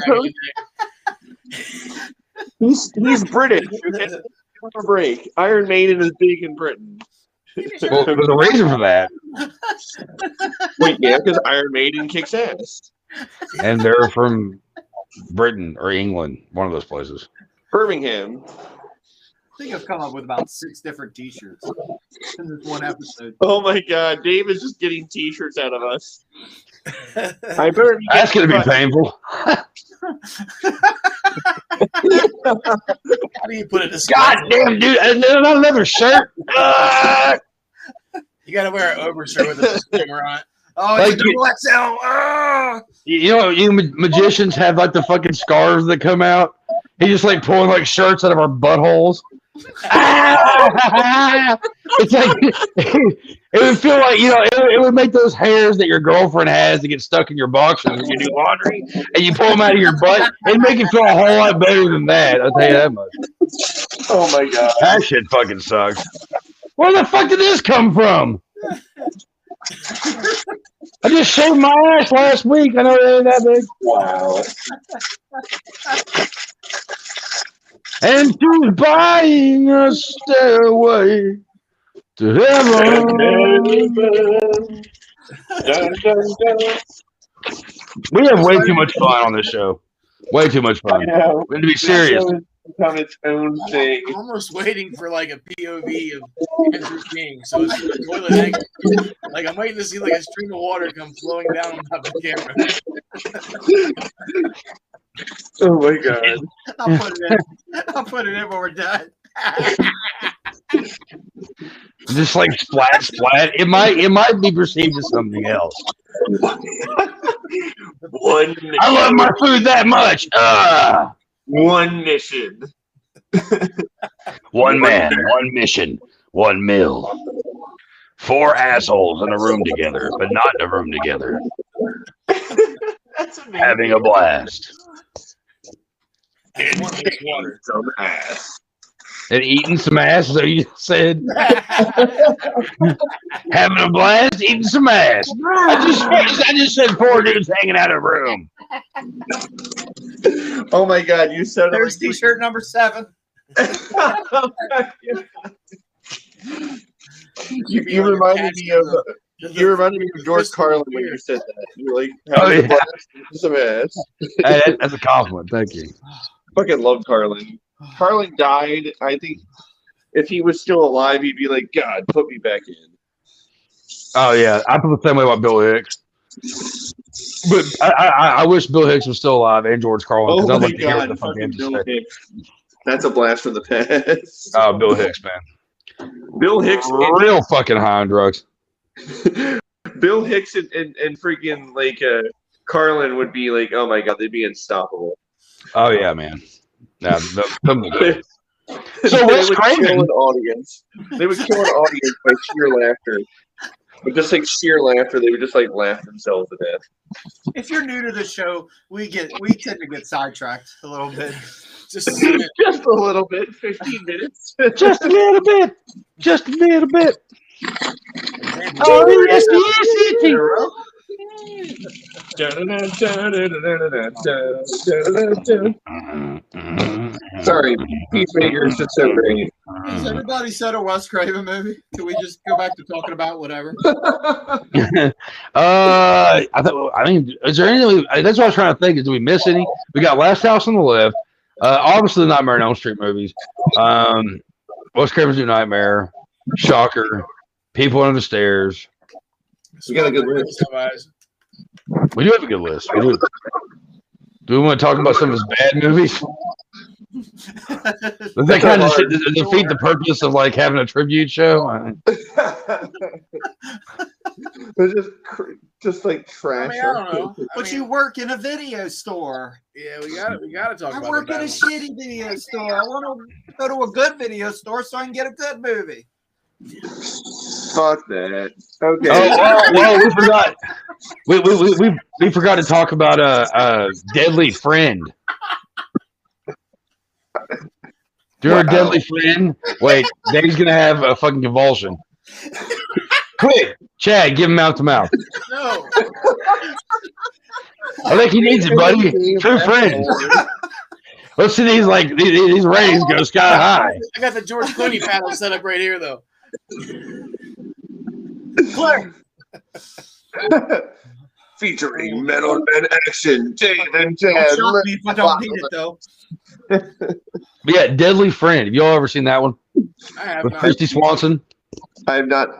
He's British. Break. Iron Maiden is big in Britain. Well, there's a reason for that. Wait, yeah, because Iron Maiden kicks ass. And they're from Britain or England, one of those places. Birmingham. I think I've come up with about 6 different T-shirts in this one episode. Oh my God, Dave is just getting T-shirts out of us. I better be That's going to be painful. How do you put it? God damn, dude! Another shirt. You got to wear an overshirt with a disclaimer on it. Oh, Like it's a double XL. You know, you magicians have like the fucking scarves that come out. He just like pulling like shirts out of our buttholes. It's like it would feel like, you know, it would make those hairs that your girlfriend has that get stuck in your boxers when you do laundry and you pull them out of your butt. It'd make it feel a whole lot better than that. I'll tell you that much. Oh my God. That shit fucking sucks. Where the fuck did this come from? I just shaved my ass last week. I know it ain't that big. Wow. And she's buying a stairway to heaven. We have way too much fun on this show. Way too much fun. We need to be serious. Become its own thing. I'm almost waiting for like a POV of Andrew King. So it's the toilet hanging. Like I'm waiting to see like a stream of water come flowing down off the camera. Oh my God. I'll put it in when we're done. Just like splat. It might be perceived as something else. One. I love my food that much. One mission. One man, one mission, one meal. 4 assholes in a room together, but not in a room together. That's amazing. Having a blast. And one big water. Some ass. And eating some ass, so you said. Having a blast, eating some ass. I just said 4 dudes hanging out of a room. Oh my God, you said There's it. T-shirt number 7. You reminded me of George Carlin when you said that. You're like, Oh, yeah. some ass. Hey, that's a compliment. Thank you. Fucking love Carlin. Carlin died. I think if he was still alive, he'd be like, God, put me back in. Oh yeah, I feel the same way about Bill Hicks. But I wish Bill Hicks was still alive and George Carlin because I'd like to hear what the fuck he had to Bill say. Hicks. That's a blast from the past. Oh, Bill Hicks, man. Bill Hicks, Real fucking high on drugs. Bill Hicks and freaking like Carlin would be like, oh my God, they'd be unstoppable. Oh yeah, man. Now, so They Wes would Craven. kill an audience. They would kill an audience by sheer laughter. But just like sheer laughter, they would just like laugh themselves to death. If you're new to the show, we tend to get sidetracked a little bit. Just a minute. Just a little bit, 15 minutes. Just a little bit. Just a little bit. Oh, yes, yes, yes. Sorry, Peacemaker is just so great. Has everybody said a Wes Craven movie? Can we just go back to talking about whatever? I mean, is there anything? That's what I was trying to think. Is do we miss any? We got Last House on the Left. Obviously, the Nightmare on Elm Street movies. Wes Craven's New Nightmare. Shocker. People Under the Stairs. We got a good list. We do have a good list. We do. Do we want to talk about some of his bad movies? Does that kind of defeat the purpose of like having a tribute show? They're just like trash. I mean, I don't know. But you work in a video store. Yeah, we got to talk I about work the in a bad shitty video store. I want to go to a good video store so I can get a good movie. Fuck that. Okay. Oh, we forgot. We forgot to talk about Deadly Friend. Do you remember Deadly Friend? Wait, Dave's gonna have a fucking convulsion. Quick, Chad, give him mouth to mouth. No. I think he needs it, buddy. True friends. Let's see these these ratings go sky high. I got the George Clooney panel set up right here, though. Claire, Featuring Metal Man Action, Dave and Don't Dad. shock me if I don't need it though. But yeah, Deadly Friend. Have y'all ever seen that one I have with not. Christy Swanson? I'm not.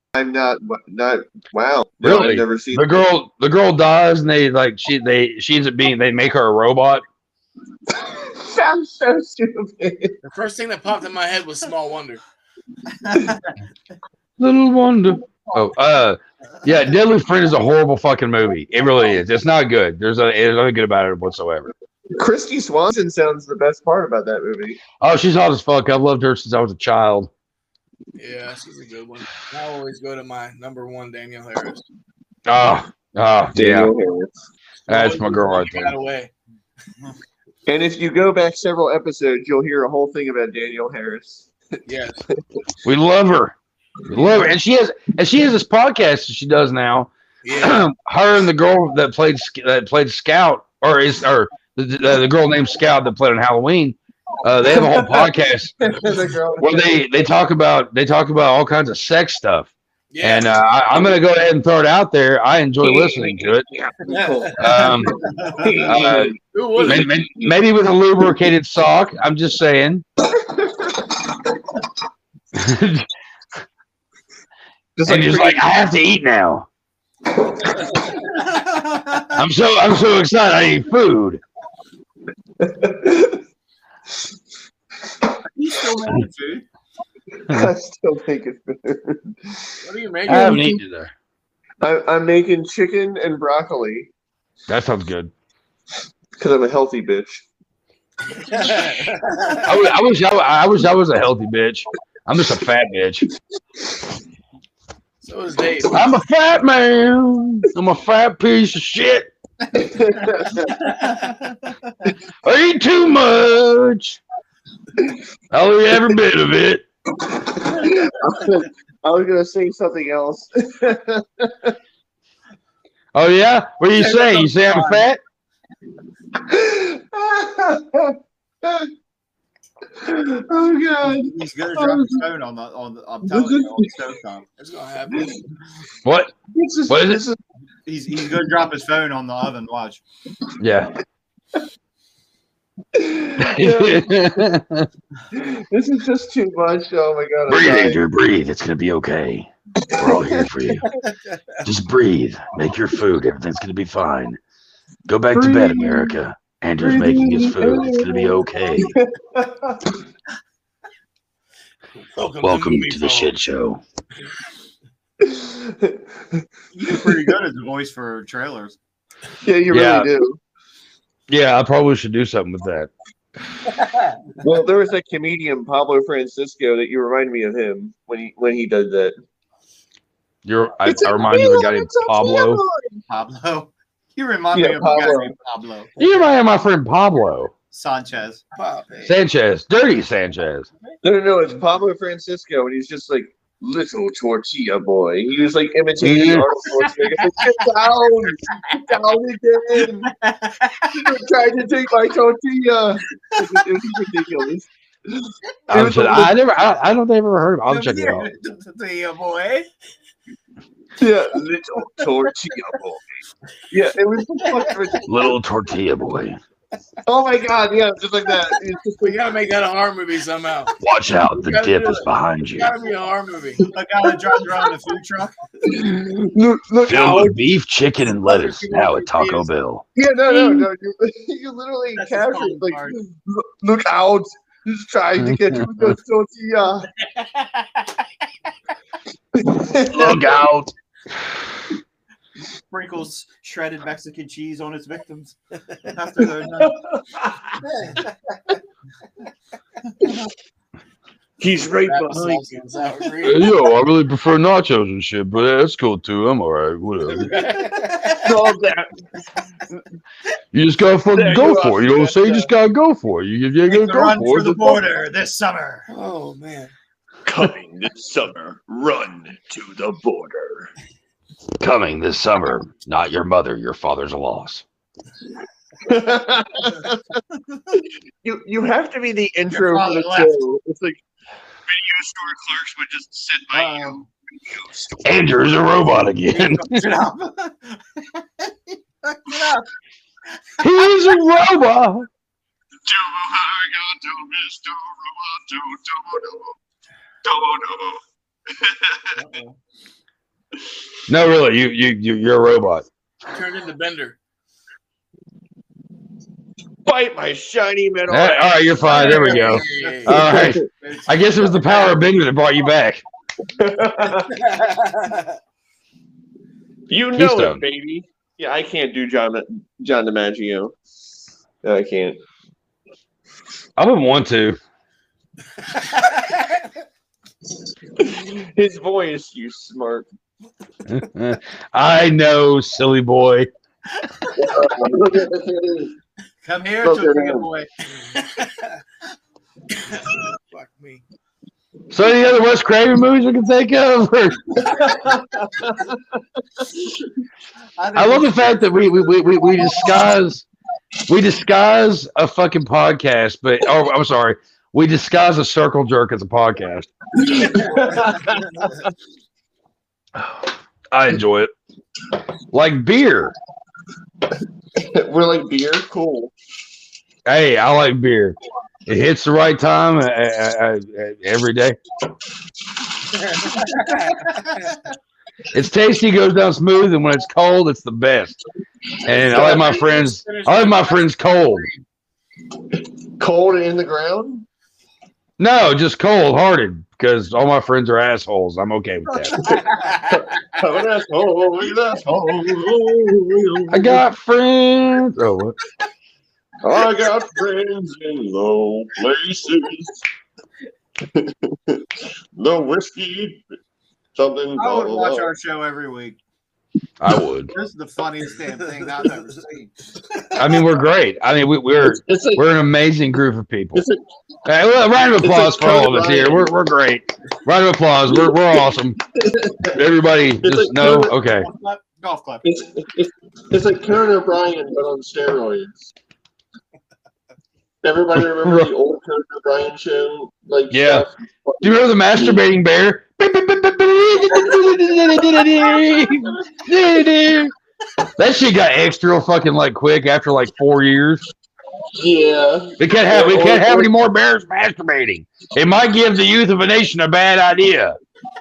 Wow. No, Really? I've never seen The girl dies, and she ends up being, they make her a robot. Sounds so stupid. The first thing that popped in my head was Small Wonder. Little Wonder. Oh, yeah, Deadly Friend is a horrible fucking movie. It really is. It's not good. There's nothing good about it whatsoever. Christy Swanson sounds the best part about that movie. Oh, she's hot as fuck. I've loved her since I was a child. Yeah, she's a good one. I always go to my number one, Danielle Harris. Oh, yeah. Danielle Harris. That's my girl right Got there. away. And if you go back several episodes, you'll hear a whole thing about Danielle Harris. Yes. We love her. We love her. And she has this podcast that she does now. Yeah. Her and the girl that played Scout, or the girl named Scout that played on Halloween. They have a whole podcast where they talk about all kinds of sex stuff. Yeah. And I'm going to go ahead and throw it out there. I enjoy listening to it. Who was it? Maybe with a lubricated sock. I'm just saying. And he's like, I have to eat now. I'm so excited. I eat food. You still making food? I still think it's food. What are you making? I haven't eaten it there. I'm making chicken and broccoli That sounds good. because I'm a healthy bitch. I wish I was a healthy bitch. I'm just a fat bitch. So is Dave. I'm a fat man. I'm a fat piece of shit. I eat too much. I'll eat every bit of it. I was gonna say something else. Oh yeah? What are you saying? You say I'm fat? Oh god! He's gonna drop his phone on the. I'm telling you, on the stovetop. It's gonna happen. What? What is it? He's gonna drop his phone on the oven. Watch. Yeah. This is just too much. Oh my god! Breathe, Andrew. Breathe. It's gonna be okay. We're all here for you. Just breathe. Make your food. Everything's gonna be fine. Go back to bed, America. Andrew's making his food. It's gonna be okay. Welcome to the shit show. You're pretty good as a voice for trailers. Yeah, you really do. Yeah, I probably should do something with that. Well, there was that comedian Pablo Francisco that you remind me of him when he does that. I remind you of a guy named Pablo. Pablo. You remind me of a guy named Pablo. You remind me of my friend Pablo Sanchez. Sanchez. Dirty Sanchez. No, it's Pablo Francisco, and he's just like, little tortilla boy. He was like imitating Arnold Schwarzenegger. Like, get down again. You're trying to take my tortilla. It was ridiculous. I don't think I've ever heard of it. I'll check it out. Tortilla boy. Yeah, little tortilla boy. Yeah, it was just fucking ridiculous. Little tortilla boy. Oh my god, yeah, just like that. It's just We gotta make that a horror movie somehow. Watch out, the dip is behind you. It gotta be a horror movie. A guy that drives around in a food truck. look Filled out. with beef, chicken, and lettuce. Now at Taco Bell. Yeah, no. You literally That's captured his like, calling look out. He's trying to get you with the tortilla. Look out. Sprinkles shredded Mexican cheese on his victims after they're done. He's right That behind was sour Hey, cream. yo, I really prefer nachos and shit, but that's cool too. I'm alright. Whatever. You just gotta fucking go for it. You know what I'm saying? You just gotta go for it. You gotta Make the go run for for it. the border this summer. Oh man. Coming this summer, run to the border. Coming this summer. Not your mother. Your father's a loss. You have to be the intro Your for father the left. show. It's like video store clerks would just sit by you. Andrew's a robot again. It up. It up. He's a robot. No, really, you're a robot. Turned into Bender. Bite my shiny metal. All right, you're fine. There we go. Hey. All right. I guess it was the power of Bender that brought you back. You know Keystone. it, baby. Yeah, I can't do John DiMaggio. No, I can't. I wouldn't want to. His voice, you smart. I know, silly boy. Look at the kitty. Come here, Look at Tootsie him. boy. Fuck me. So any other Wes Craven movies we can think of? I love the fact that we disguise a fucking podcast, but I'm sorry, we disguise a circle jerk as a podcast. I enjoy it. Like beer. We're like beer, cool. Hey, I like beer. It hits the right time every day. It's tasty, goes down smooth, and when it's cold, it's the best. And I like my friends cold. Cold and in the ground? No, just cold hearted, because all my friends are assholes. I'm okay with that. Oh, an asshole, an asshole. I got friends. Oh, what? I got friends in low places. No whiskey, something. I would watch our show every week. I would. This is the funniest damn thing I've ever seen. I mean, we're great. I mean, we're an amazing group of people. Hey, well, round of applause for all of us here. We're great. Round of applause. We're awesome. Everybody just know. Okay. Golf clap. It's like Conan O'Brien, but on steroids. Everybody remember the old Conan O'Brien show? Like, Yeah. stuff? Do you remember the masturbating bear? That shit got extra fucking like quick after like 4 years. Yeah. We can't have any more bears masturbating. It might give the youth of a nation a bad idea.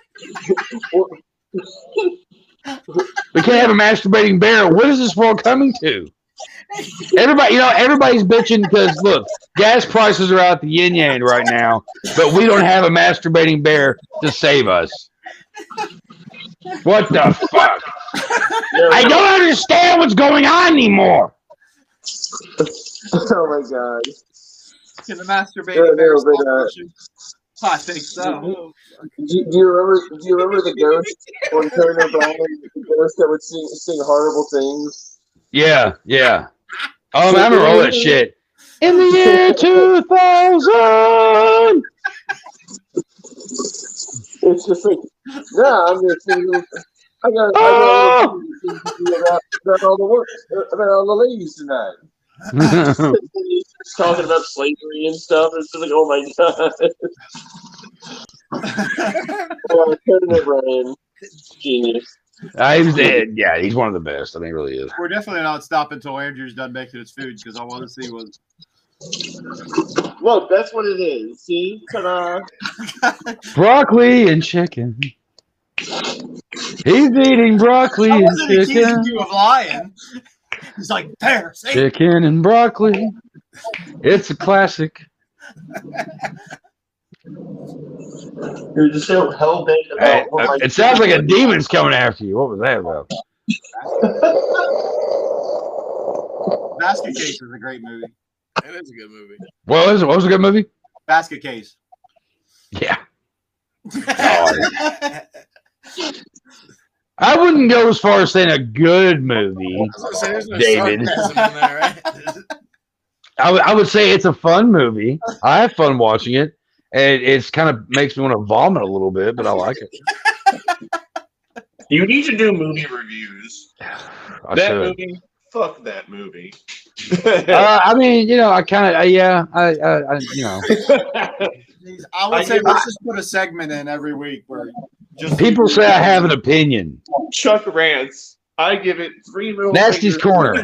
We can't have a masturbating bear. What is this world coming to? Everybody's bitching because look, gas prices are out the yin yang right now, but we don't have a masturbating bear to save us. What the fuck? I don't understand what's going on anymore. Oh my god. Can the masturbating bear stop pushing? I think so. Do you remember the ghost on Conan O'Brien? The ghost that would sing horrible things. Yeah. Oh, I remember all that shit. In the year 2000. It's just like, nah, I'm gonna sing. I got about all the work, about all the ladies tonight. Talking about slavery and stuff. It's just like, oh my god. Conan O'Brien, genius. He's dead. Yeah, he's one of the best. I mean, he really is. We're definitely not stopping until Andrew's done making his food because all I want to see was. Look, that's what it is. See? Ta-da. Broccoli and chicken. He's eating broccoli I and wasn't accusing chicken. you of lying. He's like, there, see? Chicken and broccoli. It's a classic. You're just so hell-bent about Hey, what my it sounds like a demon's coming after you. What was that about? Basket Case is a great movie. It is a good movie. What was a good movie? Basket Case. Yeah. I wouldn't go as far as saying a good movie. I was gonna say, there's no David. sarcasm in there, right? I would say it's a fun movie. I have fun watching it. And it's kind of makes me want to vomit a little bit, but I like it. You need to do movie reviews. I That should. movie, fuck that movie. I mean, I kind of, yeah, I I would say let's just put a segment in every week where Just People say I have an opinion. Chuck rants. I give it 3 middle Nasty's fingers. corner.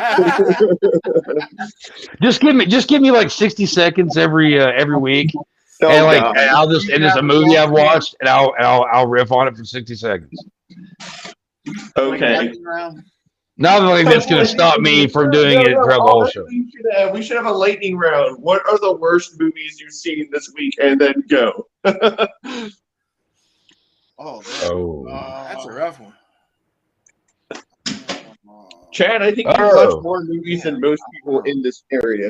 Just give me like 60 seconds every week, Oh, and like God. and I'll just and it's a movie I've watched, and I'll riff on it for 60 seconds. Okay. lightning round. Not like that's gonna stop me from doing it throughout the whole show. We should have a lightning round. What are the worst movies you've seen this week? And then go. Oh, Oh, That's a rough one. Chad, I think you Oh. watch more movies than most people in this area.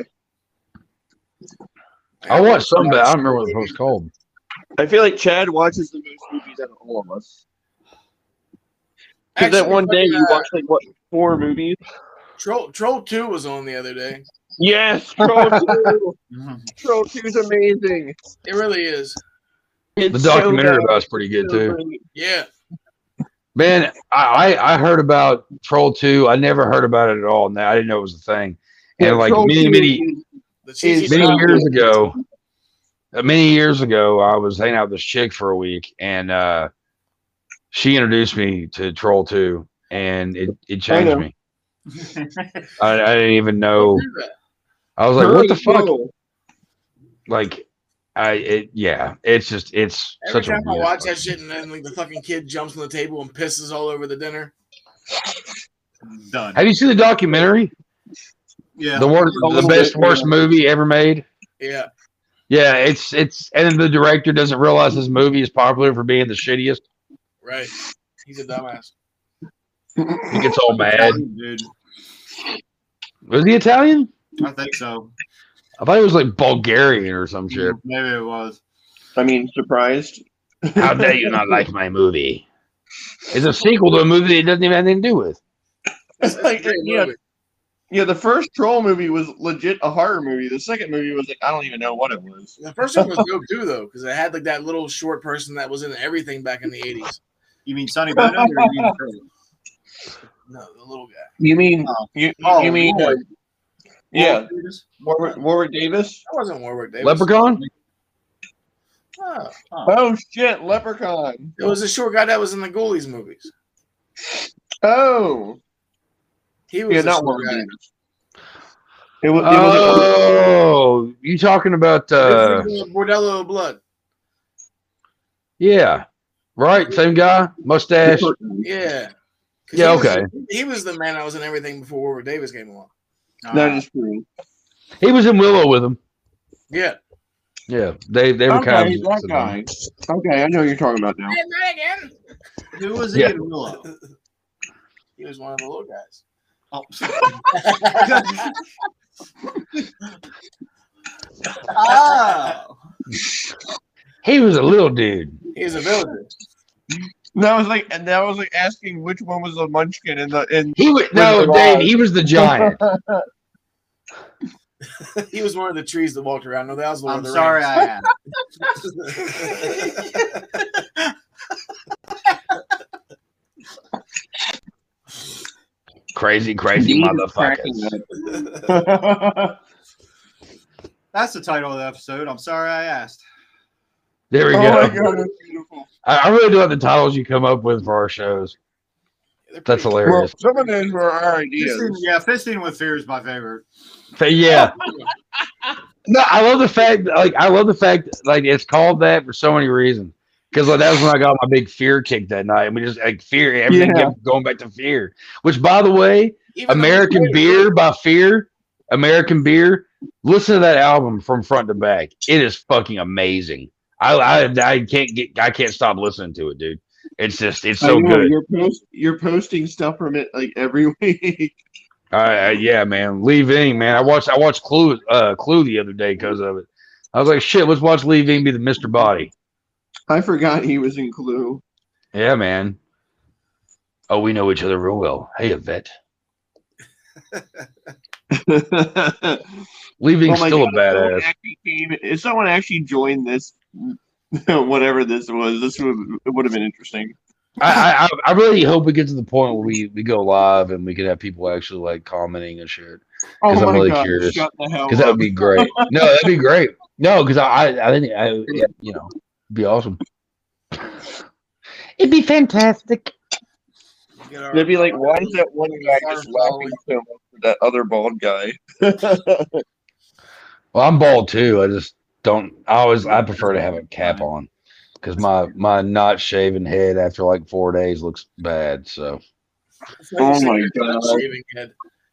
I watched some, but I don't remember what it was called. I feel like Chad watches the most movies out of all of us. Because that Actually, one day you fucking, watched like what 4 movies? Troll 2 was on the other day. Yes, Troll 2. Troll 2 is amazing. It really is. It's The so documentary bad. about it's pretty good So too. great. Yeah. Man, I heard about Troll 2. I never heard about it at all. Now I didn't know it was a thing. And Yeah, like Troll 2 many The cheesy Many years ago, I was hanging out with this chick for a week, and she introduced me to Troll 2, and it changed know. me. I didn't even know. I was like, Her what the and fuck? Troll. Like, it's just it's Every such a time I weird watch that fucking- shit and then like the fucking kid jumps on the table and pisses all over the dinner. Done. Have you seen the documentary? Yeah. The worst movie ever made? Yeah. Yeah, it's and then the director doesn't realize his movie is popular for being the shittiest. Right. He's a dumbass. He gets all mad. Dude. Was he Italian? I think so. I thought he was like Bulgarian or some shit. Maybe it was. I mean, surprised. How dare you not like my movie? It's a sequel to a movie that it doesn't even have anything to do with. It's like, Great yeah, movie. yeah, the first Troll movie was legit a horror movie. The second movie was like, I don't even know what it was. The first one was dope too, though, because it had like that little short person that was in everything back in the 80s. You mean Sonny Bono or you mean Curly? No, the little guy. You mean, Oh, you mean, Lord. yeah, Lord, Warwick Davis? That wasn't Warwick Davis. Leprechaun? Oh, Oh, shit, Leprechaun. it was a short guy that was in the Ghoulies movies. Oh, He was yeah, a not short Warwick guy. Davis. It was, Oh, you talking about Bordello of Blood. yeah. Right, same guy, mustache. Yeah. 'Cause Yeah, he was- okay. He was the man that was in everything before Warwick Davis came along. that is true. He was in Willow with him. Yeah. Yeah, they were kind of that guy. Okay, I know what you're talking about now. Not again. Who was Yeah. in Willow? He was one of the little guys. Oh. Oh. He was a little dude. He was a villager. That was like asking which one was the Munchkin in He was no, Dave. He was the giant. He was one of the trees that walked around. No, that was one I'm of the sorry I asked. Crazy motherfuckers. That's the title of the episode. I'm sorry I asked. There we Oh go. my god, that's beautiful. I really do like the titles you come up with for our shows. They're That's pretty- Well, hilarious. some of those were our ideas. Fisting with Fear is my favorite. But yeah. No, I love the fact like it's called that for so many reasons. Because like, that was when I got my big fear kick that night. And we just like fear, everything Yeah. kept going back to fear. Which by the way, Even though American he- Beer by Fear, American Beer. Listen to that album from front to back. It is fucking amazing. I can't stop listening to it, dude. It's just it's so I know, good. You're posting stuff from it like every week. Yeah, man. Lee Ving, man. I watched Clue the other day because of it. I was like, shit, let's watch Lee Ving be the Mr. Body. I forgot he was in Clue. Yeah, man. Oh, we know each other real well. Hey, Yvette. Lee Ving's still a badass. If someone actually joined this, whatever this was, it would have been interesting. I really hope we get to the point where we go live and we can have people actually like commenting and shit. Oh 'Cause I'm my really god! curious. Shut the hell Because that up! would be great. No, that'd be great. No, because I think you know, it'd be awesome. It'd be fantastic. They'd be like, why is that one guy just laughing so much at that other bald guy? Well, I'm bald too. I just don't. I prefer to have a cap on because my not shaven head after like 4 days looks bad. So. Oh my god! Shaving head.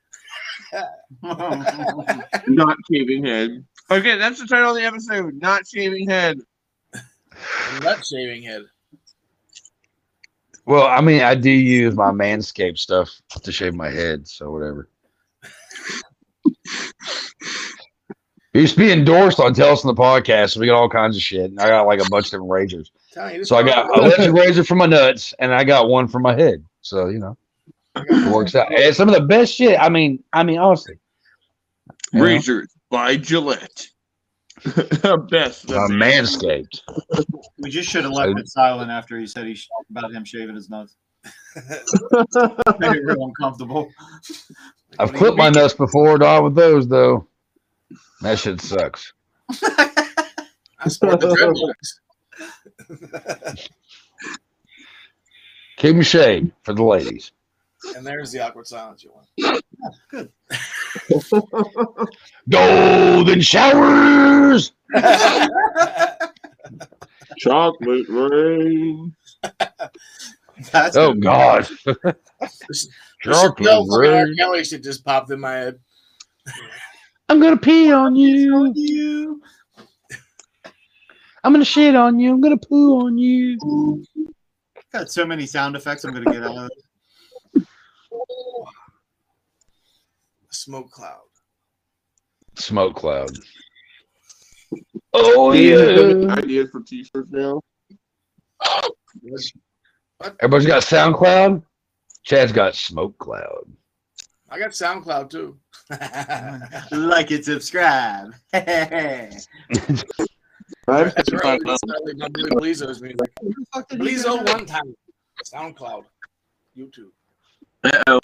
Not shaving head. Okay, that's the title of the episode. Not shaving head. Not shaving head. Well, I mean, I do use my Manscaped stuff to shave my head, so whatever. It used to be endorsed on Tell Us on the podcast, so we got all kinds of shit. And I got like a bunch of different razors. So I got a electric razor for my nuts, and I got one for my head. So, you know, it works out. And some of the best shit. I mean, honestly. Razors by Gillette. Best. Manscaped. We just should have left it silent after he said about him shaving his nuts. Made it real uncomfortable. I've clipped my nuts before, dog, with those though. That shit sucks. I sport the dreadlocks. Keep them shaved for the ladies. And there's the awkward silence you want. Good. Golden showers. Chocolate rain. Oh God. Chocolate rain. Kelly shit just popped in my head. I'm gonna pee on you. I'm gonna shit on you. I'm gonna poo on you. Got so many sound effects I'm gonna get out of it. A smoke cloud. Smoke cloud. Oh yeah. Ideas for t-shirts now. Everybody's got SoundCloud. Chad's got smoke cloud. I got SoundCloud too. Like and subscribe. That's right. My Billy Blizzo's music. Blizzo one time. SoundCloud. YouTube. Uh-oh.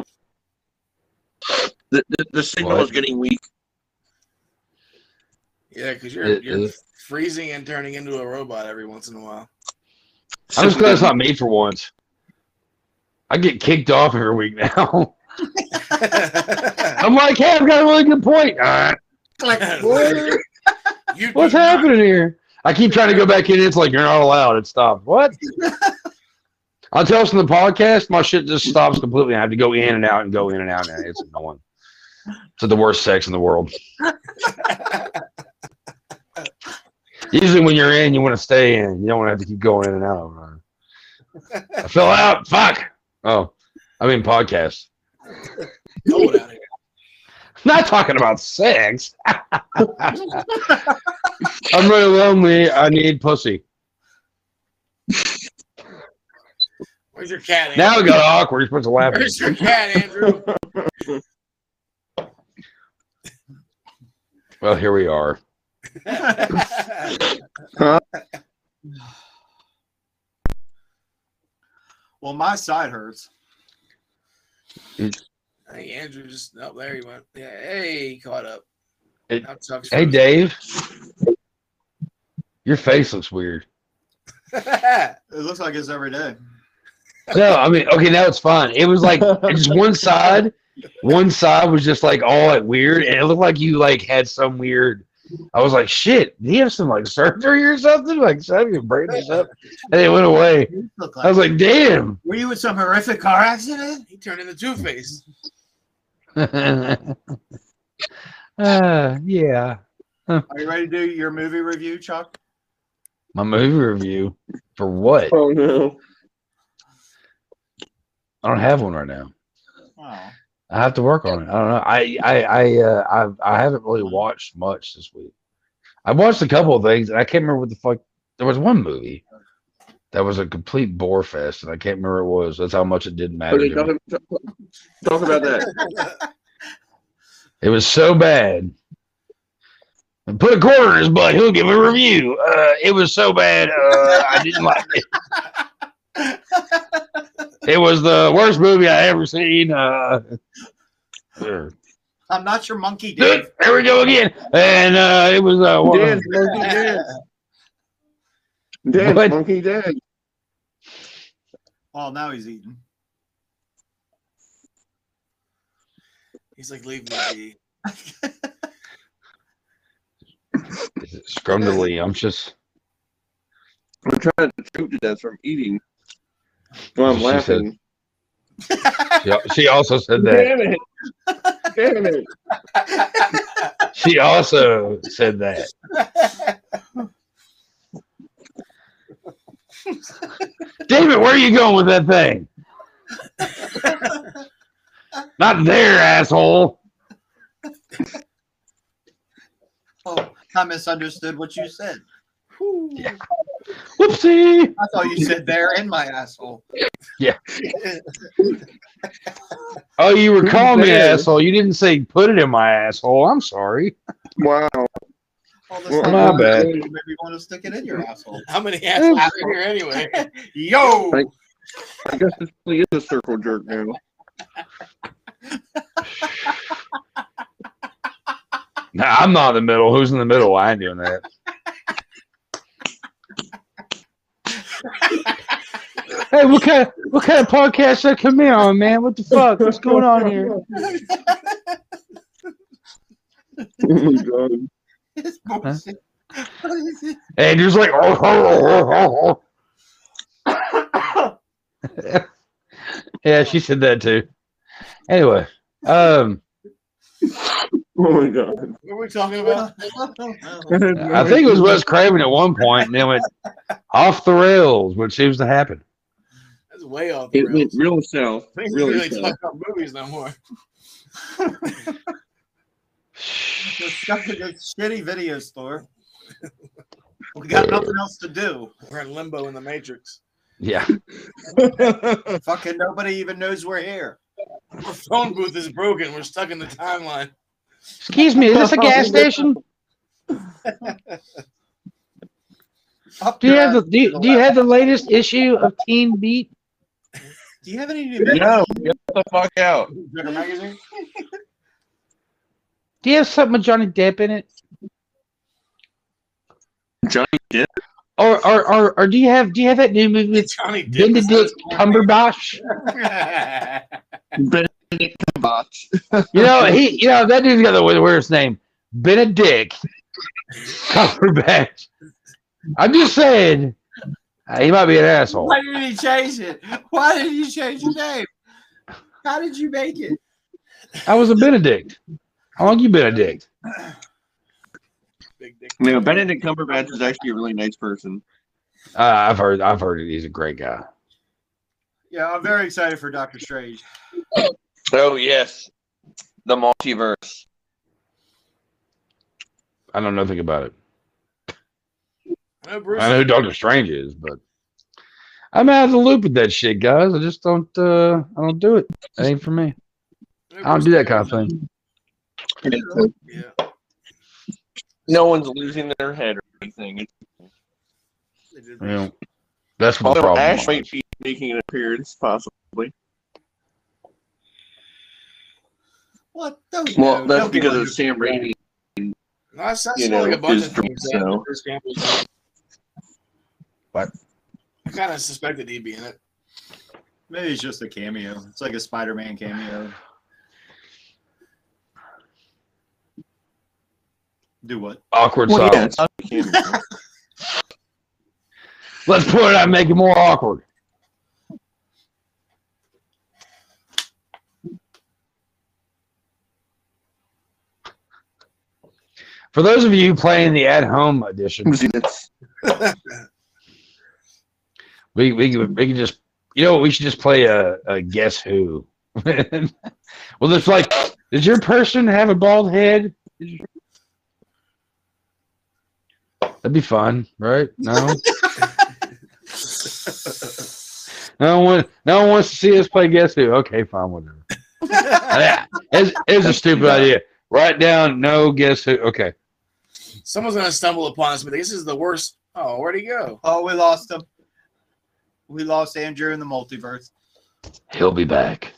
The signal is getting weak. Yeah, because you're freezing and turning into a robot every once in a while. I'm just glad it's not me for once. I get kicked off every week now. I'm like, hey, I've got a really good point. What's happening here? I keep trying to go back in. It's like, you're not allowed. It stopped. What? I'll tell us in the podcast, my shit just stops completely. I have to go in and out and go in and out. And it's annoying. It's the worst sex in the world. Usually when you're in, you want to stay in. You don't want to have to keep going in and out. I fell out. Fuck. Oh, I mean podcast. Go out of here. Not talking about sex. I'm really lonely. I need pussy. Where's your cat, Andrew? Now it got awkward. You're supposed to laugh. Where's your cat, Andrew? Well, here we are. Well, my side hurts. Hey, Andrew, just up there he went. Yeah, hey, he caught up. Hey, Dave. Your face looks weird. It looks like it's every day. No, I mean, okay, now it's fine. It was like just one side. One side was just like all like weird, and it looked like you like had some weird. I was like, shit, do you have some like surgery or something? Like, should I break this up? And it went away. I was like, damn. Were you in some horrific car accident? He turned into Two-Face. Yeah. Are you ready to do your movie review, Chuck? My movie review for what? Oh no. I don't have one right now. Oh. I have to work on it. I don't know. I haven't really watched much this week. I watched a couple of things, and I can't remember what the fuck. There was one movie that was a complete bore fest, and I can't remember what it was. That's how much it didn't matter. Okay, talk about that. It was so bad. And put a quarter in his butt. He'll give a review. It was so bad. I didn't like it. It was the worst movie I ever seen. I'm not your monkey, Dave. There we go again. And it was Dance, monkey, dance. Dance, monkey, dance. Oh, now he's eating. He's like, leave me be. Scrumdiddlyumptious. I'm trying to choke to death from eating. Well, I'm She laughing. She also said that. Damn it. She also said that. Damn it, where are you going with that thing? Not there, asshole. Oh, I misunderstood what you said. Yeah. Whoopsie. I thought you said there in my asshole. Yeah. Oh, you were calling me an asshole. You didn't say put it in my asshole. I'm sorry. Wow. Well, Well, my bad. Maybe you want to stick it in your asshole. How many assholes are here anyway? Yo! I guess this really is a circle jerk now. Nah, I'm not in the middle. Who's in the middle? I ain't doing that. Hey, what kind of podcast should I come in on, man? What the fuck? What's going on here? Oh my god. It's bullshit. What is it? Andrew's like, yeah, she said that too. Anyway, Oh my god. What were we talking about? I think it was Wes Craven at one point, and then went off the rails, which seems to happen. That's way off the It went rails. real south. We Really really south. talk about movies no more. We're stuck in this shitty video store. We got nothing else to do. We're in limbo in the Matrix. Yeah. Fucking nobody even knows we're here. Our phone booth is broken. We're stuck in the timeline. Excuse me, is this a gas station? Up Do you your have ass the to do you left. have the latest issue of Teen Beat? Do you have any new No, get the fuck out. Joker magazine? Do you have something with Johnny Depp in it? Johnny Depp? Or do you have that new movie with Johnny Depp. Benedict Cumberbatch? Benedict Cumberbatch. That dude's got the weirdest name. Benedict Cumberbatch. I'm just saying, he might be an asshole. Why did he change it? Why did you change your name? How did you make it? I was a Benedict. How long you been a dick? Big dick. No, Benedict Cumberbatch is actually a really nice person. I've heard he's a great guy. Yeah, I'm very excited for Doctor Strange. Oh yes, the multiverse. I know nothing about it. I know Bruce. I know who Doctor Strange is, but I'm out of the loop with that shit, guys. I just don't. I don't do it. It ain't for me. I don't do that kind of thing. Yeah. No one's losing their head or anything. They did. You know, that's what the Although problem Ash is. might be making an appearance, possibly. What? Don't Well, know. that's Don't because give of a- Sam Raimi. No, I saw You like know, a bunch his of things drunk, that so. Bruce Campbell's in it. What? I kind of suspected he'd be in it. Maybe it's just a cameo. It's like a Spider-Man cameo. Do what? Awkward Well, yeah, silence. it's not a cameo. Let's put it out and make it more awkward. For those of you playing the at-home edition, It's- we can just, you know what, we should just play a Guess Who. Well, it's like, does your person have a bald head? That'd be fun, right? No? No one wants to see us play Guess Who. Okay, fine, whatever. It's a stupid idea. Write down no Guess Who. Okay. Someone's gonna stumble upon this, but this is the worst. Oh, where'd he go? Oh, we lost him. We lost Andrew in the multiverse. He'll be back.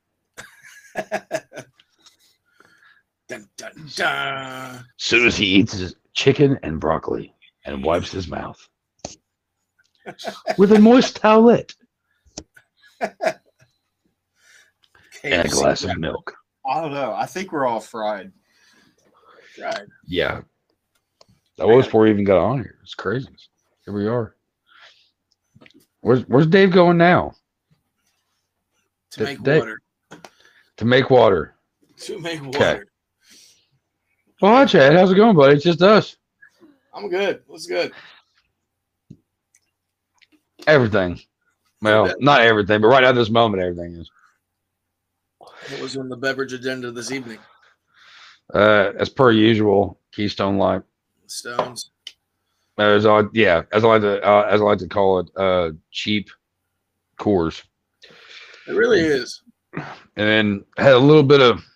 Dun, dun, dun. Soon as he eats his chicken and broccoli and wipes his mouth with a moist towelette. And a glass of milk. I don't know. I think we're all fried. Right. Yeah. That was before we even got on here. It's crazy. Here we are. Where's Dave going now? To make Dave, water. To make water. To make water. Okay. Well, hi, Chad. How's it going, buddy? It's just us. I'm good. What's good? Everything. Well, not everything, but right at this moment, everything is. What was on the beverage agenda this evening? As per usual, Keystone Light. Stones. As I like to call it, cheap Coors. It really is. And then had a little bit of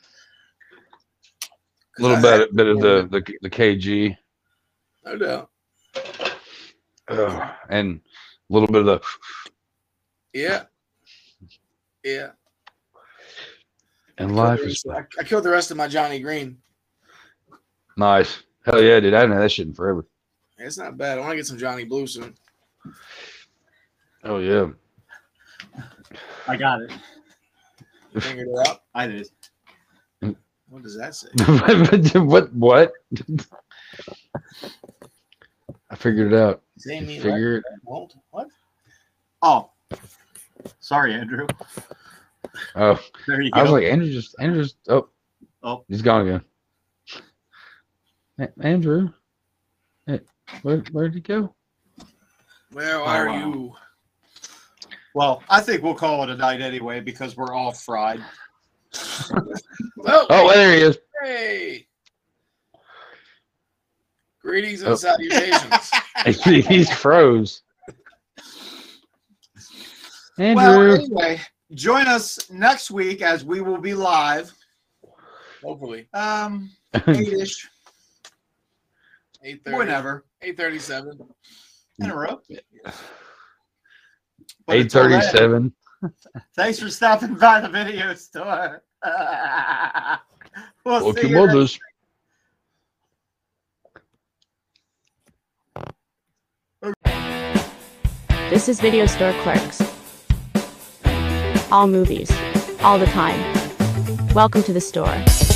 the KG. No doubt. And a little bit of the Yeah. Yeah. and life is I killed the rest of my Johnny Green. nice. Hell yeah, dude. I haven't had that shit in forever. It's not bad. I want to get some Johnny Blue soon. Oh yeah. I got it. You figured it out? I did. What does that say? What? I figured it out. Figure it. Won't? What? Oh, sorry, Andrew. Oh, There you go. I was like, Andrew just. Oh. He's gone again. Andrew, hey, where'd he go? Where are wow. you? Well, I think we'll call it a night anyway because we're all fried. Oh, there he is. hey. Greetings and salutations. He's froze. Andrew. Well, anyway, join us next week as we will be live. Hopefully. 8-ish. 8:30. Whenever. 8:37. In a row. But 8:37. Thanks for stopping by the video store. We'll Look see your you mothers. This is Video Store Clerks. All movies, all the time. Welcome to the store.